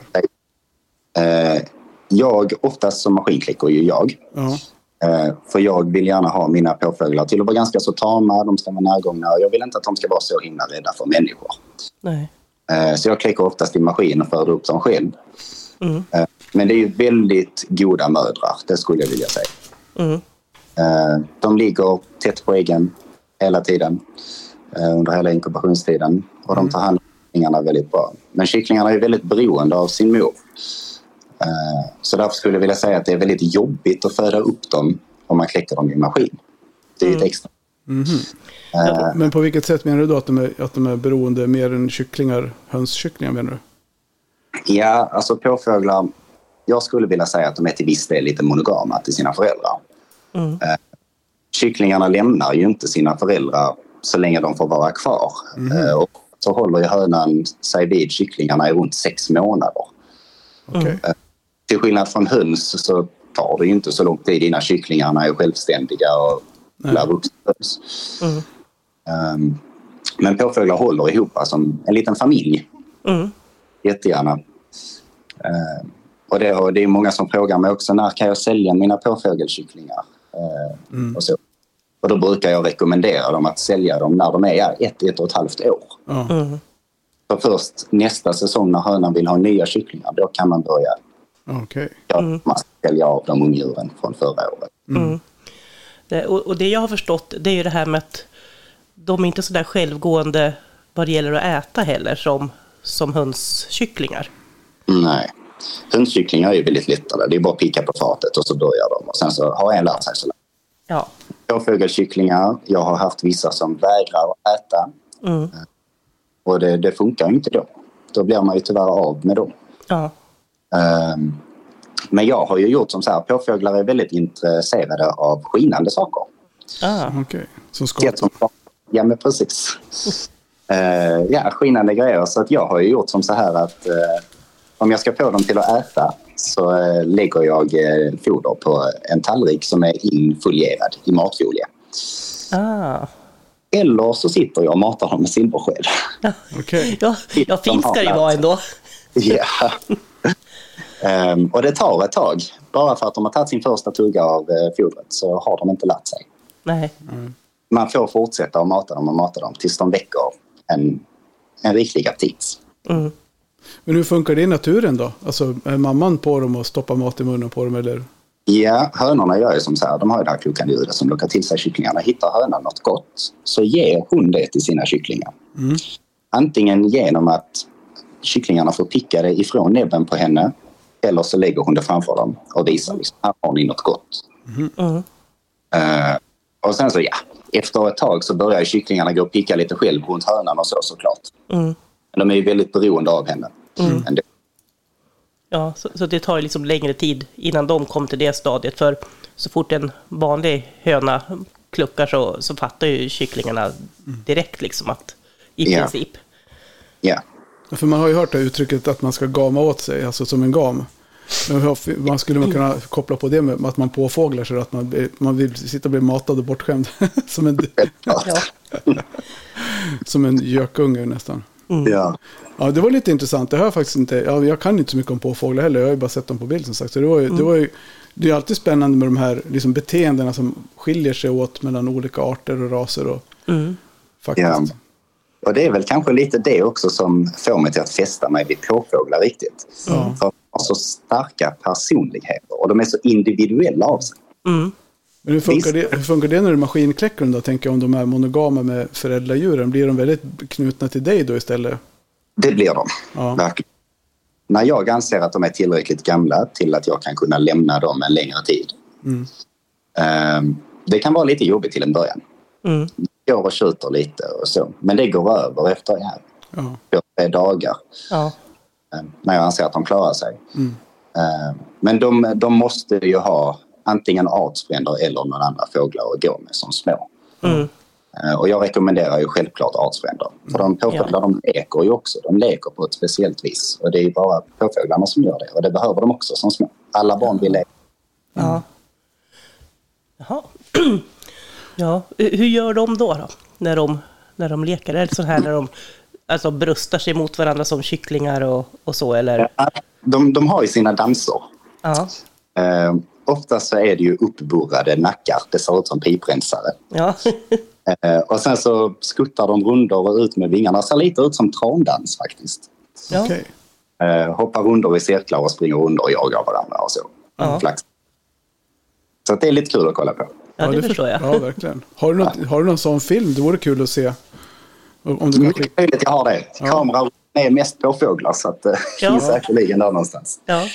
Uh, jag, oftast som maskinkläcker ju jag. Ja. Uh, för jag vill gärna ha mina påfåglar till att vara ganska så tama, de ska vara närgångna. Jag vill inte att de ska vara så himla rädda för människor. Nej. Uh, så jag kläcker oftast i maskin och för upp dem själv. Mm. Uh, men det är ju väldigt goda mödrar, det skulle jag vilja säga. Mm. Uh, de ligger tätt på äggen hela tiden, uh, under hela inkubationstiden. Och de tar hand om kycklingarna väldigt bra. Men kycklingarna är väldigt beroende av sin mor. Uh, så därför skulle jag vilja säga att det är väldigt jobbigt att föda upp dem om man kläcker dem i maskin. Det är mm. ett extra. Mm-hmm. Uh, Men på vilket sätt menar du då att de är, att de är beroende mer än kycklingar, hönskycklingar menar du? Ja, alltså påfåglar, jag skulle vilja säga att de är till viss del lite monogama till sina föräldrar. Mm. Uh, kycklingarna lämnar ju inte sina föräldrar så länge de får vara kvar. Mm. Uh, och så håller ju hönan sig vid kycklingarna i runt sex månader. Okay. Uh, till skillnad från höns så tar det ju inte så lång tid innan kycklingarna är självständiga och lär vuxna höns. Mm. Um, men påfåglar håller ihop som en liten familj. Mm. Jättegärna. Uh, och det, och det är många som frågar mig också, när kan jag sälja mina påfågelkycklingar? Uh, mm. och, så. och då brukar jag rekommendera dem att sälja dem när de är ett, ett och ett halvt år. Mm. Så först nästa säsong när hönan vill ha nya kycklingar, då kan man börja. Okej. Ja, man ska sälja av de ungdjuren från förra året. Mm. Mm. Det, och, och det jag har förstått, det är ju det här med att de är inte så där självgående vad det gäller att äta heller som, som hönskycklingar. Nej. Hönskycklingar är ju väldigt lättare. Det är bara att picka på fatet och så börjar de. Och sen så har en lärt sig så länge. Ja. Påfågelkycklingar, jag har haft vissa som vägrar att äta. Mm. Och det, det funkar ju inte då. Då blir man ju tyvärr av med dem. Ja. Um, men jag har ju gjort som så här, påfåglar är väldigt intresserade av skinande saker. Ah. Okej, okay. Som skott. Som, ja, men precis. uh, ja, skinande grejer. Så att jag har ju gjort som så här att uh, om jag ska få dem till att äta så uh, lägger jag uh, foder på en tallrik som är infolierad i matfolie. Ah. Eller så sitter jag och matar dem med silversked. Ja, okay. ja, ja fint ska det vara ändå. Ja. um, och det tar ett tag. Bara för att de har tagit sin första tugga av uh, fodret så har de inte lärt sig. Nej. Mm. Man får fortsätta att mata dem och mata dem tills de väcker en, en riktig aptit. Mm. Men hur funkar det i naturen då? Alltså är mamman på dem och stoppar mat i munnen på dem eller? Ja, hönorna gör ju som så här. De har ju det här kluckande ljudet som lockar till sig kycklingarna. Hittar hönan något gott så ger hon det till sina kycklingar. Mm. Antingen genom att kycklingarna får picka det ifrån näbben på henne eller så lägger hon det framför dem och visar liksom, här har ni något gott. Mm. Mm. Uh, och sen så ja, efter ett tag så börjar kycklingarna gå och picka lite själv runt hönan och så såklart. Mm. De är ju väldigt beroende av henne. Mm. Det. Ja, så, så det tar liksom längre tid innan de kommer till det stadiet. För så fort en vanlig höna kluckar så, så fattar ju kycklingarna direkt liksom att i ja. princip. Ja. För man har ju hört det uttrycket att man ska gama åt sig, alltså som en gam. Men man skulle man kunna koppla på det med att man påfåglar så att man, man vill sitta och bli matad och bortskämd. som en, ja. som en gökunge nästan. Mm. Ja. Ja, det var lite intressant. Det har jag faktiskt inte. Ja, jag kan inte så mycket om påfåglar heller. Jag har ju bara sett dem på bild som sagt. Så det var ju, mm. det var ju, det är alltid spännande med de här liksom, beteendena som skiljer sig åt mellan olika arter och raser och mm. faktiskt. Ja. Och det är väl kanske lite det också som får mig till att fästa mig vid påfåglar riktigt. Mm. För de har så starka personligheter och de är så individuella av sig. Mm. Men hur funkar, det, hur funkar det när du maskinkläcker dem då? Tänker jag om de är monogama med föräldradjuren. Blir de väldigt knutna till dig då istället? Det blir de, ja. Verkligen. När jag anser att de är tillräckligt gamla till att jag kan kunna lämna dem en längre tid. Mm. Um, det kan vara lite jobbigt till en början. Mm. Jag går och skjuter lite och så. Men det går över efter ja, ja. tre dagar. Ja. Um, när jag anser att de klarar sig. Mm. Um, men de, de måste ju ha antingen artsfränder eller några andra fåglar att gå med som små. Mm. Uh, och jag rekommenderar ju självklart artsfränder. För de påfåglar ja. de leker ju också. De leker på ett speciellt vis. Och det är ju bara påfåglarna som gör det. Och det behöver de också som små. Alla barn vill leka. Mm. Ja. Jaha. Ja, hur gör de då, då när de när de leker? Är det så här när de alltså bröstar sig mot varandra som kycklingar och, och så eller? Ja, de, de har ju sina danser. Ja. Uh, oftast så är det ju uppburrade nackar. Det ser ut som piprensare. Ja. uh, och sen så skuttar de rundor och ut med vingarna. Det ser lite ut som trandans faktiskt. Ja. Okay. Uh, hoppar rundor i cirklar och springer runder och jagar varandra och så. Ja. Flax. Så att det är lite kul att kolla på. Ja, det, det förstår jag. Ja, verkligen. Har du, något, har du någon sån film? Det vore kul att se. Om du mycket möjligt jag har det. Ja. Kameran är mest på fåglar så att det ja. finns säkerligen där någonstans. Ja,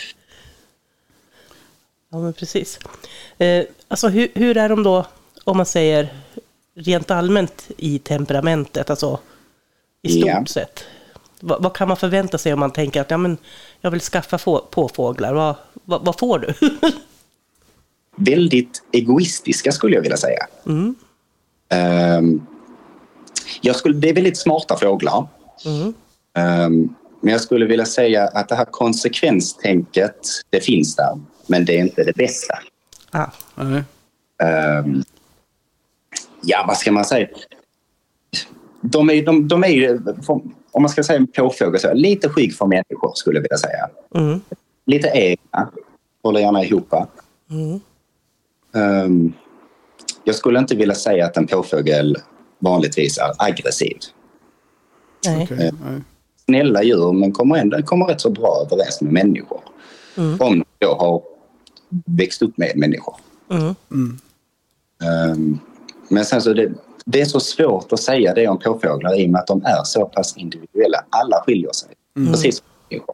ja men precis. Eh, alltså hur, hur är de då, om man säger rent allmänt i temperamentet, alltså i stort ja. sett? Va, vad kan man förvänta sig om man tänker att ja, men jag vill skaffa få, på fåglar? Va, va, vad får du? Väldigt egoistiska skulle jag vilja säga. Mm. Um, jag skulle, det är väldigt smarta fåglar. Mm. Um, men jag skulle vilja säga att det här konsekvenstänket, det finns där. Men det är inte det bästa. Ah. Mm. Um, ja, vad ska man säga? De är, de, de är ju, om man ska säga en påfågel, så lite skygg för människor skulle jag vilja säga. Mm. Lite egna, håller gärna ihop. Mm. Um, jag skulle inte vilja säga att en påfågel vanligtvis är aggressiv. Nej. Okay, nej. snälla djur men kommer ändå kommer rätt så bra överens med människor. Mm. Om de då har växt upp med människor. Mm. Mm. Um, men sen så det, det är så svårt att säga det om påfåglar i och med att de är så pass individuella. Alla skiljer sig. Mm. Precis som människor.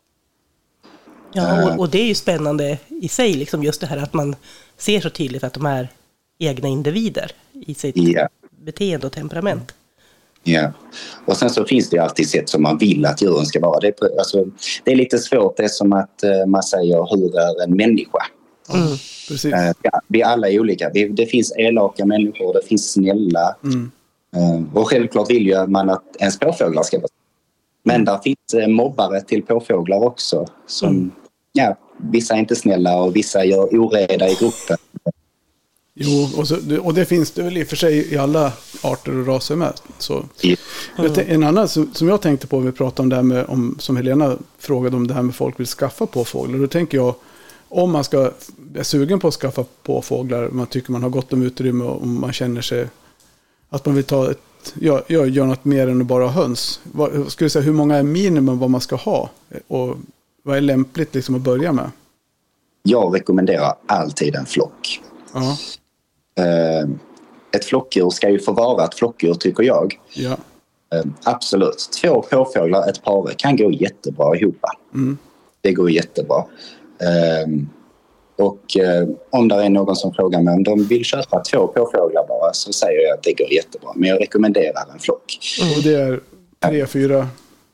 Ja, och, och det är ju spännande i sig, liksom just det här att man ser så tydligt att de är egna individer i sitt yeah. beteende och temperament. Ja, yeah. Och sen så finns det alltid sätt som man vill att djuren ska vara. Det är, alltså, det är lite svårt, det är som att uh, man säger hur är en människa. Mm. Precis. Uh, ja, vi alla är olika. Vi, det finns elaka människor, det finns snälla. Mm. Uh, och självklart vill ju man att ens påfåglar ska vara. Men där finns uh, mobbare till påfåglar också. Som, mm. ja, vissa är inte snälla och vissa gör oreda i gruppen. Jo, och, så, och det finns det väl i och för sig i alla arter och raser med. Så. Mm. En annan som, som jag tänkte på, vi pratade om det här med, om, som Helena frågade om det här med folk vill skaffa på fåglar. Då tänker jag, om man ska är sugen på att skaffa på fåglar, man tycker man har gott om utrymme och om man känner sig att man vill ta ett, ja, jag gör något mer än att bara ha höns. Vad, skulle säga, hur många är minimum vad man ska ha? Och vad är lämpligt liksom att börja med? Jag rekommenderar alltid en flock. Uh-huh. Uh, ett flockdjur ska ju få vara ett flockdjur, tycker jag. Ja. Uh, absolut. Två påfåglar, ett par, kan gå jättebra ihop. Mm. Det går jättebra. Uh, och uh, om det är någon som frågar mig om de vill köpa två påfåglar bara, så säger jag att det går jättebra. Men jag rekommenderar en flock. Mm. Och det är tre, fyra?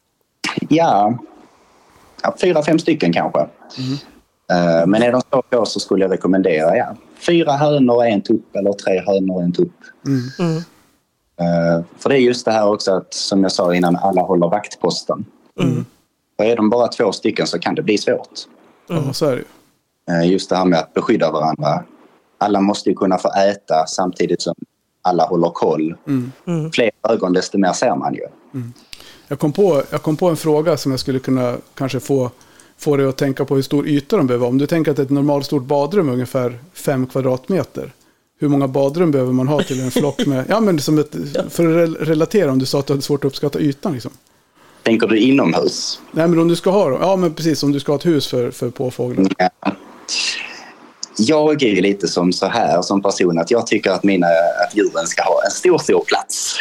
Ja, ja fyra, fem stycken kanske. Mm. Uh, men är de så på så skulle jag rekommendera ja, fyra hönor och en tupp eller tre hönor och en tupp. Mm. Mm. Uh, för det är just det här också att, som jag sa innan, alla håller vaktposten. Mm. Och är de bara två stycken så kan det bli svårt. Mm. Ja, så är det. Uh, just det här med att beskydda varandra. Alla måste ju kunna få äta samtidigt som alla håller koll. Mm. Mm. Fler ögon desto mer ser man ju. Mm. Jag kom på, jag kom på en fråga som jag skulle kunna kanske få får dig att tänka på hur stor yta de behöver. Om du tänker att ett normalt stort badrum är ungefär fem kvadratmeter. Hur många badrum behöver man ha till en flock med? Ja, men som ett, för att relatera, om du sa att du hade svårt att uppskatta ytan liksom. Tänker du inomhus? Nej, men om du ska ha dem. Ja, men precis. Om du ska ha ett hus för, för påfåglar. Ja. Jag är lite som så här som person att jag tycker att mina att djuren ska ha en stor, stor plats.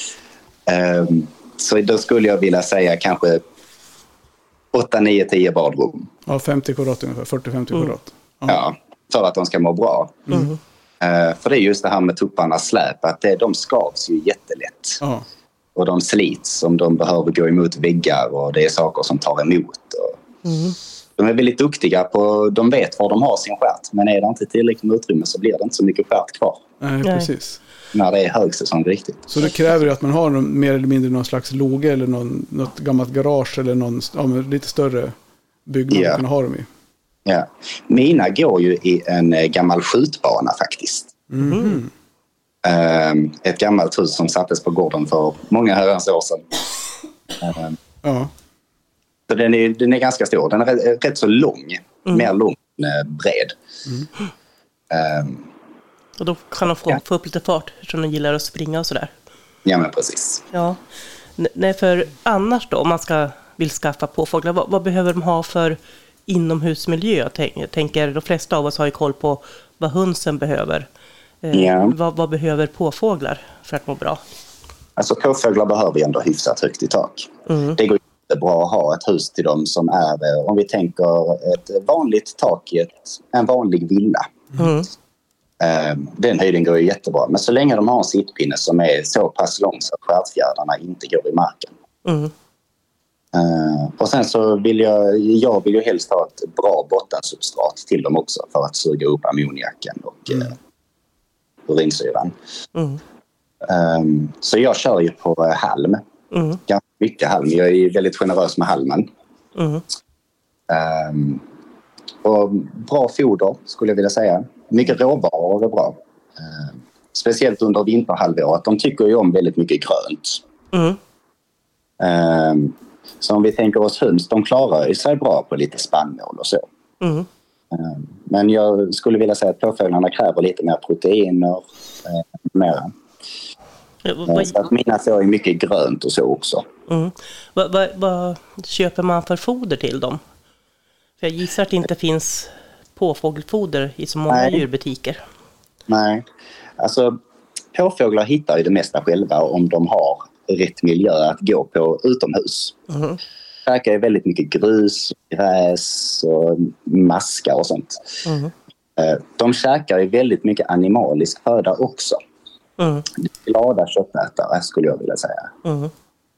Um, så då skulle jag vilja säga kanske åtta, nio, tio badrum. Ja, femtio kvadrat ungefär. fyrtio till femtio mm. kvadrat. Ja. ja, för att de ska må bra. Mm. Uh, för det är just det här med tupparnas släp. Att det, de skavs ju jättelätt. Ja. Och de slits om de behöver gå emot väggar. Och det är saker som tar emot. Och mm. De är väldigt duktiga på... De vet var de har sin skärt. Men är det inte tillräckligt med utrymme så blir det inte så mycket skärt kvar. Nej, precis. När det är högsäsong riktigt. Så det kräver att man har någon, mer eller mindre någon slags loge eller någon, något gammalt garage eller någon ja, lite större byggnad yeah. man kan ha dem i. Ja. Yeah. Mina går ju i en eh, gammal skjutbana faktiskt. Mm. Um, ett gammalt hus som sattes på gården för många herrans år sedan. Um, ja. Så den är, den är ganska stor. Den är rätt, rätt så lång. Mm. Mer lång än eh, bred. Mm. Um, Och då kan de få, ja. få upp lite fart eftersom de gillar att springa och sådär. Ja, men precis. Ja. Nej, för annars då, om man ska, vill skaffa påfåglar, vad, vad behöver de ha för inomhusmiljö? Jag, tänk, jag tänker, de flesta av oss har ju koll på vad hönsen behöver. Eh, ja. vad, vad behöver påfåglar för att må bra? Alltså påfåglar behöver ändå hyfsat högt i tak. Mm. Det går inte bra att ha ett hus till dem som är, om vi tänker ett vanligt tak i ett, en vanlig villa. Mm. Den höjden går ju jättebra. Men så länge de har en sittpinne som är så pass lång så att stjärtfjädrarna inte går i marken. Mm. Uh, och sen så vill jag, jag vill ju helst ha ett bra bottensubstrat till dem också för att suga upp ammoniaken och mm. uh, urinsyran. Mm. Um, så jag kör ju på uh, halm. Mm. Ganska mycket halm. Jag är väldigt generös med halmen. Mm. Um, och bra foder skulle jag vilja säga. Mycket råvaror är bra. Uh, speciellt under vinterhalvåret. De tycker ju om väldigt mycket grönt. Mm. Uh, så om vi tänker oss höns, de klarar sig bra på lite spannmål och så. Mm. Uh, men jag skulle vilja säga att påfåglarna kräver lite mer proteiner. Uh, mera. Ja, så att mina får är mycket grönt och så också. Mm. Vad, vad, vad köper man för foder till dem? För jag gissar att det inte finns påfågelfoder i så många Nej. djurbutiker. Nej, alltså påfåglar hittar ju det mesta själva om de har rätt miljö att gå på utomhus. Mm. Käkar ju väldigt mycket grus, gräs och maskar och sånt. Mm. De käkar ju väldigt mycket animalisk föda också. Mm. Glada köttätare skulle jag vilja säga. Mm.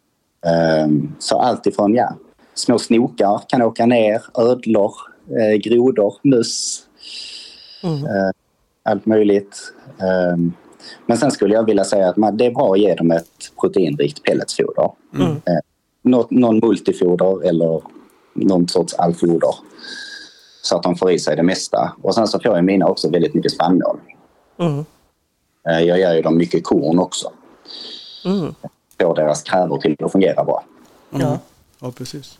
Så allt ifrån ja, små snokar kan åka ner, ödlor, grodor, mus, Mm. allt möjligt. Men sen skulle jag vilja säga att man, det är bra att ge dem ett proteinrikt pelletsfoder. Mm. Något, någon multifoder eller någon sorts allfoder. Så att de får i sig det mesta. Och sen så får jag mina också väldigt mycket spannmål. Mm. Jag gör ju dem mycket korn också. Mm. Får deras krävor till att fungera bra. Mm. Ja. Ja, precis.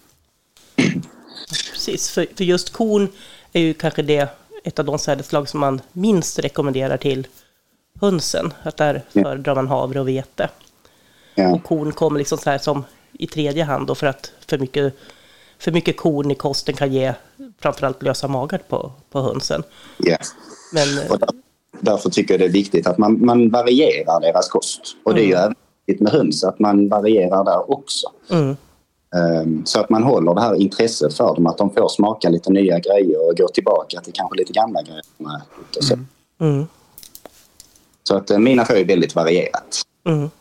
Precis, för, för just korn är ju kanske det ett av de sädesslag som man minst rekommenderar till hönsen. Att där Ja. föredrar man havre och vete. Ja. Och korn kommer liksom så här som i tredje hand då, för att för mycket, för mycket korn i kosten kan ge framförallt lösa magar på, på hönsen. Ja. Men Och där, därför tycker jag det är viktigt att man, man varierar deras kost. Och det är ju även viktigt med höns att man varierar där också. mm, Um, så att man håller det här intresset för dem. Att de får smaka lite nya grejer och gå tillbaka till kanske lite gamla grejer. Och så. Mm. mm, så att uh, mina får ju väldigt varierat. mm.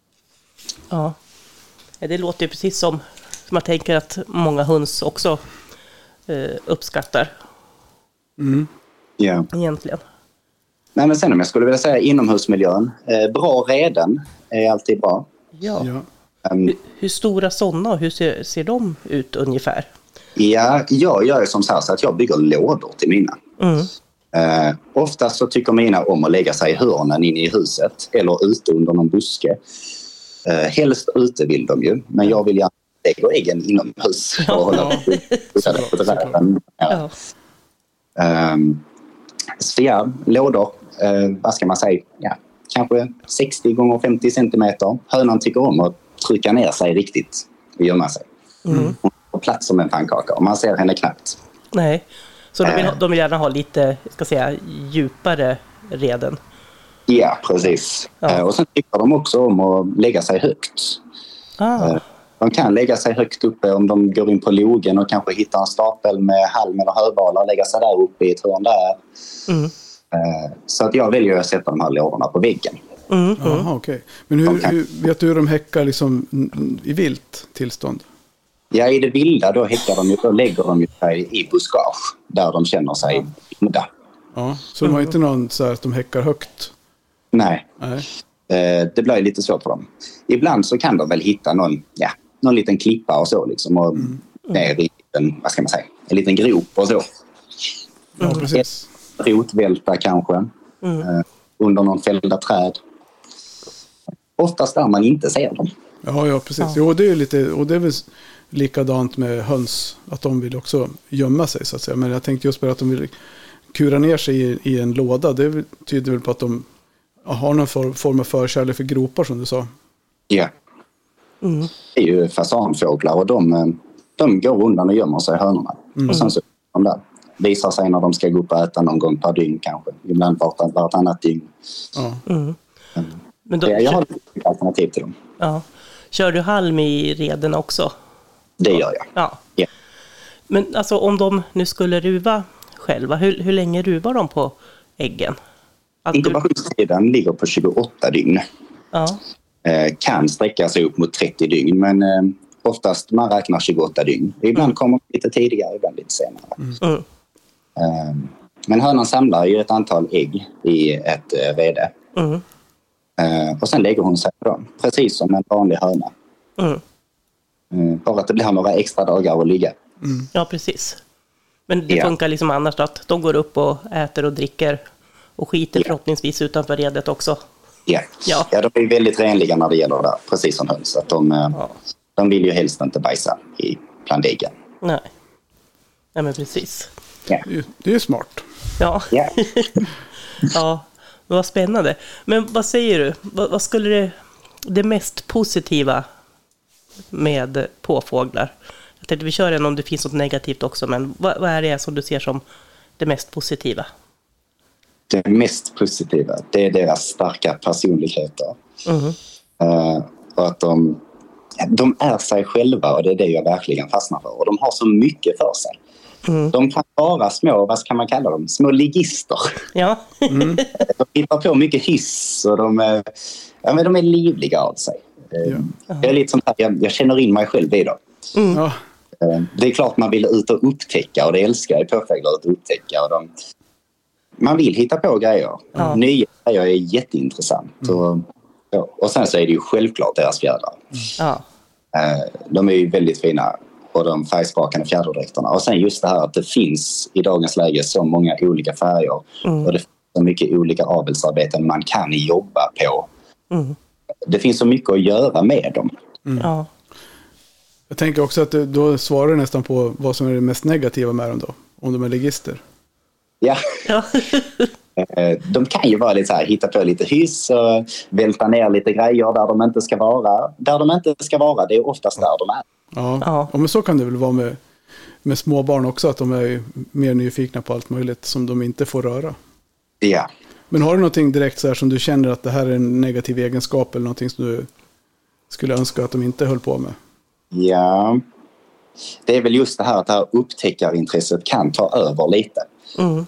Ja, det låter ju precis som, som man tänker att många höns också eh, uppskattar Mm. Ja. egentligen. Nej, men sen om jag skulle vilja säga inomhusmiljön. Eh, bra reden är alltid bra. Ja. Ja. Um, Hur, hur stora sådana och hur ser, ser de ut ungefär? ja, jag gör ju som så här så att jag bygger lådor till mina. Mm. Eh, oftast så tycker mina om att lägga sig i hörnen inne i huset eller ute under någon buske. Eh, helst ute vill de ju, men jag vill gärna lägga äggen inomhus och Ja. hålla på träden. Ja. Ja. Um, så ja, lådor, uh, vad ska man säga, ja, kanske sextio gånger femtio centimeter. Hönan tycker om att trycka ner sig riktigt och gömma sig. Mm. Hon får plats som en pannkaka och man ser henne knappt. Nej, så de vill, Äh. de vill gärna ha lite, ska säga, djupare reden. Ja, precis. Ja. Uh, och sen tycker de också om att lägga sig högt. Ah, Uh, de kan lägga sig högt uppe om de går in på logen och kanske hittar en stapel med halm eller höbalar och lägga sig där uppe i ett hörn där. mm, Uh, så att jag väljer att sätta de här lådorna på väggen. mm, mm. Jaha, okej. Men hur, Okej. hur, vet du hur de häckar liksom i vilt tillstånd? Ja, i det vilda då häckar de ju, då lägger de ju sig i buskage där de känner sig udda. Ja, så de har inte någon så här att de häckar högt? Nej, Nej. eh, det blir lite svårt för dem. Ibland så kan de väl hitta någon, ja, någon liten klippa och så liksom och ner i en, vad ska man säga, en liten grop och så. Ja, precis. Rotvälta kanske, eh, under någon fällda träd. Oftast där man inte ser dem. Ja, ja, precis. Jo, det är ju lite, och det är väl likadant med höns, att de vill också gömma sig så att säga. Men jag tänkte just på att de vill kura ner sig i, i en låda. Det är väl- tyder väl på att de har någon for, form av förkärlek för gropar som du sa. Ja, Mm. det är ju fasanfåglar och de, eh, de går undan och gömmer sig i hörnorna. Och sen så de där visar sig när de ska gå upp och äta någon gång per dygn kanske. Ibland vart, vartannat dygn. Ja. Mm. Men då, Ja, jag har ett alternativ till dem. ja. Kör du halm i reden också? Det gör jag. Ja. Ja. Men alltså om de nu skulle ruva själva, hur, hur länge ruvar de på äggen? Att du, Inkubationstiden ligger på tjugoåtta dygn. ja. Eh, kan sträcka sig upp mot trettio dygn, men eh, oftast man räknar tjugoåtta dygn. Ibland kommer det lite tidigare, ibland lite senare. Mm. Eh, men hönan samlar ju ett antal ägg i ett eh, rede. Mm. Eh, och sen lägger hon sig på dem, precis som en vanlig höna. Mm. Eh, bara att det blir några extra dagar att ligga. Ja, precis. Men det Ja. funkar liksom annars att de går upp och äter och dricker och skiter Ja. förhoppningsvis utanför redet också. Ja. Ja. Ja, de är väldigt renliga när det gäller det, precis som höns. Att de, eh, Ja. de vill ju helst inte bajsa i bland äggen. Nej. Nej, men precis. Ja. Det är ju- Det är ju smart. Ja. Ja. Ja, vad spännande. Men vad säger du? Vad, vad skulle det det mest positiva med påfåglar? Jag tänkte vi kör en om det finns något negativt också, men vad, vad är det som du ser som det mest positiva? Det mest positiva, det är deras starka personligheter. Mm. Uh, och att de, de är sig själva, och det är det jag verkligen fastnar för. Och de har så mycket för sig. Mm. De kan vara små, vad kan man kalla dem? Små ligister. Ja. Mm. De hittar på mycket hyss och de är, ja, men de är livliga av sig. Ja. Det är lite som att jag, jag känner in mig själv i dem. Mm. Ja. Det är klart man vill ut och upptäcka, och det älskar jag påfåglar att upptäcka. Och de, man vill hitta på grejer. Ja. Nya grejer är jätteintressant. Mm. Och, ja. och sen så är det ju självklart deras fjädrar. Ja. De är ju väldigt fina. Och de färgsprakande fjäderdräkterna. Och sen just det här att det finns i dagens läge så många olika färger. Mm. Och det finns så mycket olika avelsarbeten man kan jobba på. Mm. Det finns så mycket att göra med dem. Mm. Ja. Jag tänker också att du, då svarar du nästan på vad som är det mest negativa med dem då. Om de är ligister. Ja. ja. De kan ju vara lite så här, hitta på lite hyss och välta ner lite grejer där de inte ska vara. Där de inte ska vara, det är oftast där de är. Ja, ja. ja men så kan det väl vara med, med små barn också, att de är mer nyfikna på allt möjligt som de inte får röra. Ja. Men har du någonting direkt så här som du känner att det här är en negativ egenskap eller någonting som du skulle önska att de inte höll på med? Ja, det är väl just det här att det här upptäckarintresset kan ta över lite. Mm.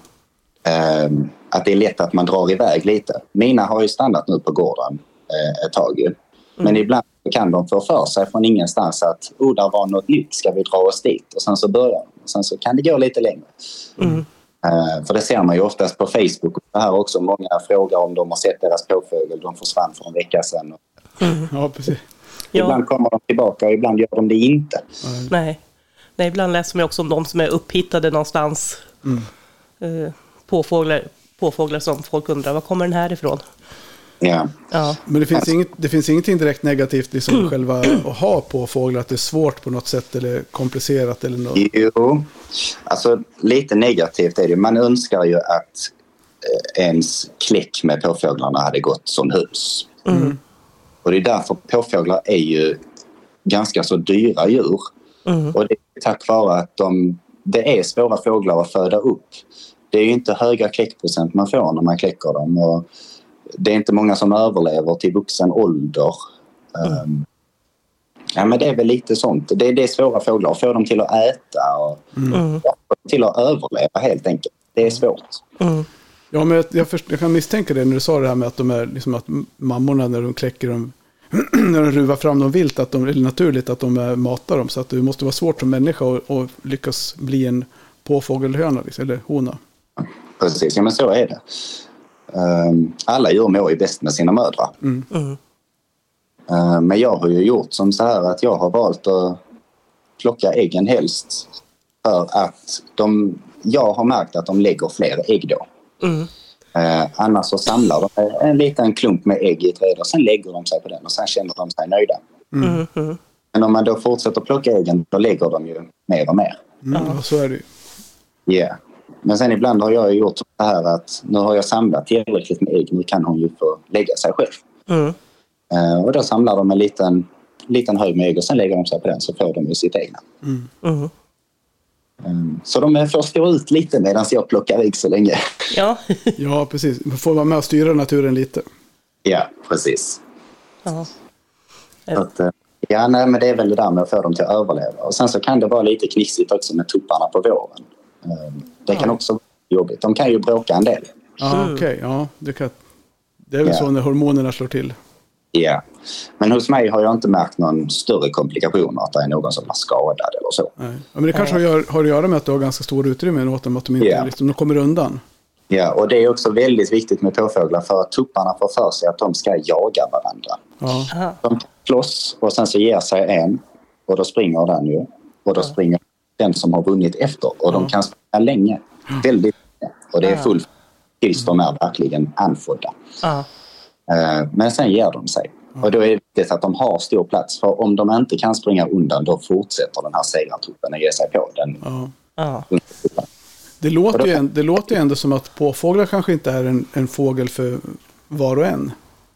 Um, att det är lätt att man drar iväg lite. Mina har ju stannat nu på gården uh, ett tag. Mm. Men ibland kan de få för sig från ingenstans att oh, där var något nytt, ska vi dra oss dit? Och sen så börjar de. Och sen så kan det gå lite längre. Mm. Uh, för det ser man ju oftast på Facebook. Och här också, många frågar om de har sett deras påfågel. De försvann för en vecka sedan. Mm. Ja, precis. Ibland kommer de tillbaka och ibland gör de det inte. Mm. Nej. Nej, ibland läser man också om de som är upphittade någonstans. Mm. Uh, påfåglar, påfåglar som folk undrar, var kommer den här ifrån? Ja. Ja. Men det finns, inget, det finns ingenting direkt negativt liksom mm. själva att ha påfåglar, att det är svårt på något sätt eller komplicerat eller något? Jo, alltså lite negativt är det. Man önskar ju att eh, ens kläck med påfåglarna hade gått som hus. Mm. Och det är därför påfåglar är ju ganska så dyra djur. Mm. Och det är tack vare att de, det är svåra fåglar att föda upp. Det är ju inte höga kläckprocent man får när man kläcker dem. Och det är inte många som överlever till vuxen ålder. Mm. Um, ja, men det är väl lite sånt. Det är, det är svåra fåglar. Att få dem till att äta och mm. ja, till att överleva helt enkelt. Det är svårt. Mm. Ja, men jag, jag, först, jag kan misstänka det när du sa det här med att de är liksom att mammorna när de kläcker dem när de ruvar fram dem vilt, att de är naturligt att de är, matar dem, så att det måste vara svårt som människa att, att lyckas bli en påfågelhöna liksom, eller hona. Precis, ja men så är det. Um, alla djur mår ju bäst med sina mödrar. Mm. Mm. Uh, men jag har ju gjort som så här att jag har valt att plocka äggen helst för att de, jag har märkt att de lägger fler ägg då. Mm. Uh, annars så samlar de en liten klump med ägg i ett rede och sen lägger de sig på den och sen känner de sig nöjda. Mm. Mm. Men om man då fortsätter plocka äggen, då lägger de ju mer och mer. Mm, ja, så är det ju. Ja. Yeah. Men sen ibland har jag gjort så här att nu har jag samlat tillräckligt med ägg, nu kan hon ju få lägga sig själv. Mm. Uh, och då samlar de en liten, liten hög med ägg och sen lägger de sig på den, så får de ju sitt egna. Mm. Mm. Um, så de får stå ut lite medan jag plockar ägg så länge. Ja, ja precis. Man får vara med och styra naturen lite. Ja, precis. Ja. Att, uh, ja, nej, men det är väl det där med att få dem till att överleva. Och sen så kan det vara lite knixigt också med tupparna på våren. Um, det kan ja. också vara jobbigt. De kan ju bråka en del. Ja, okej. Okay. Ja, det, kan... det är väl ja. så när hormonerna slår till. Ja, men hos mig har jag inte märkt någon större komplikationer, att det är någon som är skadad eller så. Nej. Ja, men det kanske har, har att göra med att du har ganska stor utrymme åt dem, att de inte ja. liksom, de kommer undan. Ja, och det är också väldigt viktigt med påfåglar för att tupparna får för sig att de ska jaga varandra. Ja. De slåss och sen så ger sig en och då springer den ju. Och då ja. springer den som har vunnit efter och ja. de kan springa länge. Ja. Väldigt länge. Och det är fullt tills de är verkligen anfodda. Ja. Men sen ger de sig. Och då är det viktigt att de har stor plats. För om de inte kan springa undan, då fortsätter den här segrartruppen att ge sig på den. Ja. Det låter, ju, det låter ju ändå som att påfåglar kanske inte är en, en fågel för var och en.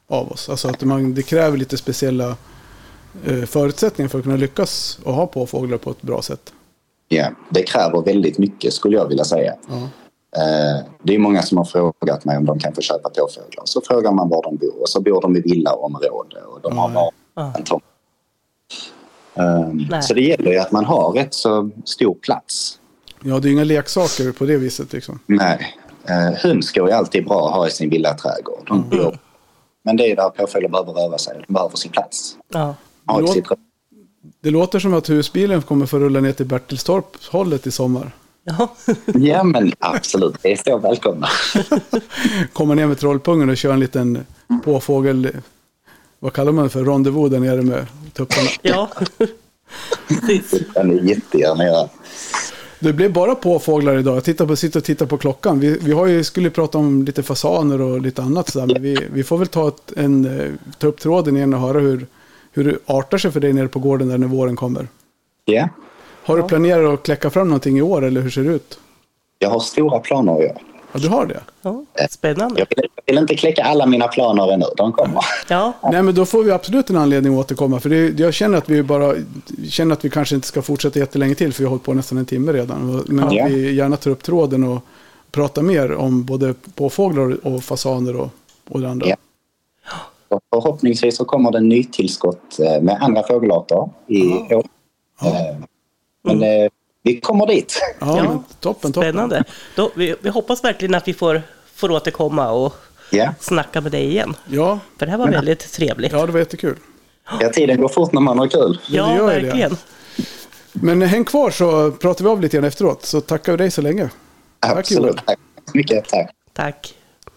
av oss. Alltså att man, det kräver lite speciella eh, förutsättningar för att kunna lyckas och ha påfåglar på ett bra sätt. Ja, det kräver väldigt mycket skulle jag vilja säga. Ja. Eh, det är många som har frågat mig om de kan få köpa påfåglar. Så frågar man var de bor och så bor de i villaområde och de Ja. har bara Ja. en tomt. Um, så det gäller ju att man har rätt så stor plats. Ja, det är inga leksaker på det viset liksom. Nej, uh, hönsgård är alltid bra att ha i sin villaträdgård. De Mm. bor. Men det är där påfåglar behöver röra sig. De behöver sin plats. Ja. Ha Låt- sitt... Det låter som att husbilen kommer få rulla ner till Bertilstorp-hållet i sommar. Ja. Ja, men absolut. Det är så välkomna. Komma ner med trollpungen och köra en liten påfågel... Vad kallar man det för? Rendezvous där nere med tupparna. Ja. Precis. Den är jättegärna göra. Det blev bara påfåglar idag. Jag tittar på, sitter och tittar på klockan. Vi, vi har ju, skulle prata om lite fasaner och lite annat. Så där, men vi, vi får väl ta, ett, en, ta upp tråden igen och höra hur, hur det artar sig för dig nere på gården där när våren kommer. Ja, Har du planerat att kläcka fram någonting i år eller hur ser det ut? jag har stora planer att göra. Ja, du har det? Ja. Spännande. Jag vill, jag vill inte kläcka alla mina planer ännu. De kommer. Ja. Nej, men då får vi absolut en anledning att återkomma. För det, jag känner att vi bara känner att vi kanske inte ska fortsätta jättelänge till. För vi har hållit på nästan en timme redan. Men Ja. att vi gärna tar upp tråden och pratar mer om både påfåglar och fasaner och, och det andra. Ja. Och förhoppningsvis så kommer det nytillskott eh, med andra fågelarter i år. Eh, Men eh, vi kommer dit. Ja, Ja. men toppen, toppen. Spännande. Då, vi, vi hoppas verkligen att vi får, får återkomma och Ja. snacka med dig igen. Ja, För det här var väldigt trevligt. ja, det var jättekul. Ja, tiden går fort när man har kul. Ja, det gör ju det. verkligen. Men häng kvar så pratar vi av lite grann efteråt. Så tackar vi dig så länge. Tack, Absolut. Joel. Tack så mycket. Tack. Tack.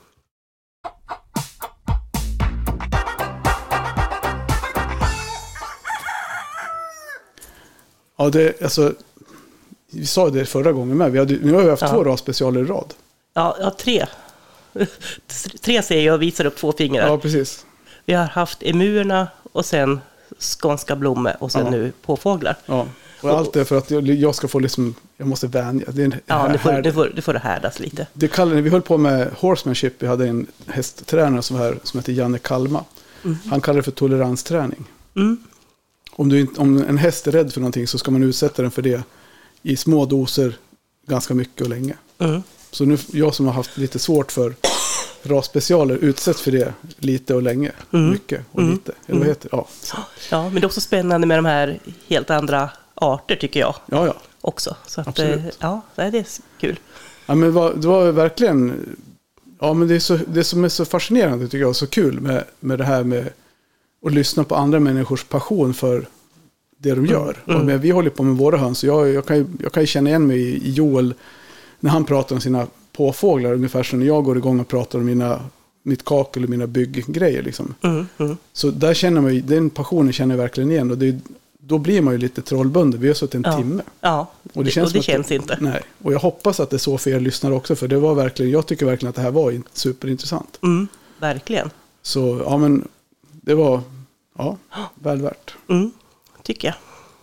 Ja, det, alltså, vi sa det förra gången med. Vi hade, nu har vi haft Ja. två rasspecialer i rad. Ja, ja, tre. Tre ser jag och visar upp två fingrar. Ja, precis. Vi har haft emuerna och sen skånska blommor och sen Ja. nu påfåglar. Ja. Och allt det för att jag, jag ska få liksom, jag måste vänja. Det är en, Ja, här, det får, här, det får, det får det härdas lite. det kallar, vi höll på med horsemanship. Vi hade en hästtränare som, här, som heter Janne Kalma. Han kallar det för toleransträning. Mm. Om, du inte, om en häst är rädd för någonting så ska man utsätta den för det i små doser ganska mycket och länge. Mm. Så nu, jag som har haft lite svårt för rasspecialer utsätts för det lite och länge. Mm. Mycket och lite. Eller vad heter det? Ja. Så. Ja, men det är också spännande med de här helt andra arter tycker jag ja, ja. också. Så att, Absolut. eh, ja, det är kul. Ja, men vad, det var verkligen... Ja, men det, är så, det som är så fascinerande tycker jag, så kul med, med det här med att lyssna på andra människors passion för det de gör. Mm. Och med, vi håller på med våra höns, och jag, jag, kan ju, jag kan ju känna igen mig i Joel när han pratar om sina påfåglar, ungefär som när jag går igång och pratar om mina, mitt kakel och mina bygggrejer. Liksom. Mm, mm. Så där känner man ju, den passionen känner jag verkligen igen, och det, då blir man ju lite trollbunden. Vi har suttit en Ja. timme. Ja, Och det känns, och det som att känns inte. Nej, och jag hoppas att det är så för er lyssnare också, för det var verkligen, jag tycker verkligen att det här var in- superintressant. Mm, verkligen. Så ja, men det var ja, väl värt. Mm, tycker jag.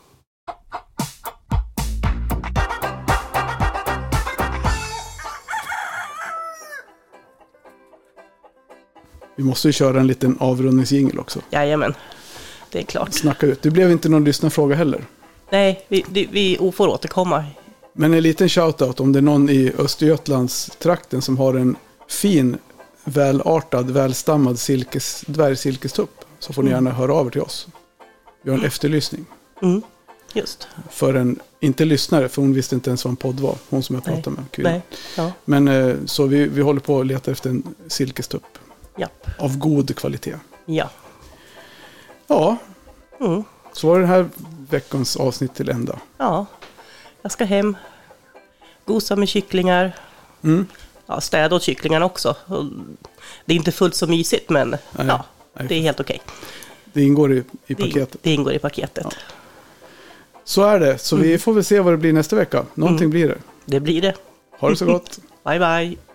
Vi måste ju köra en liten avrundningsjingel också. Jajamän, det är klart. Snacka ut. Det blev inte någon lyssnarfråga heller. Nej, vi, vi, vi får återkomma. Men en liten shoutout om det är någon i Östergötlands trakten som har en fin, välartad, välstammad silkes, dvärgsilkestupp, så får ni gärna höra av er till oss. Vi har en efterlysning. Mm, just. För en, inte lyssnare, för hon visste inte ens vad en podd var. Hon som jag pratade med. Kvinna. Nej, ja, Men eh, så vi, vi håller på att leta efter en silkestupp japp. av god kvalitet. Ja. Ja, Mm, så var den här veckans avsnitt till ända. ja. Jag ska hem, gosa med kycklingar. Mm. Ja, städa åt kycklingarna också. Och det är inte fullt så mysigt, men Nej, ja, nej. det är helt okej. Det ingår i, i Det, paketet. det ingår i paketet. Ja. Så är det. Så vi får väl se vad det blir nästa vecka. Någonting Mm. blir det. Det blir det. Ha det så gott. Bye, bye.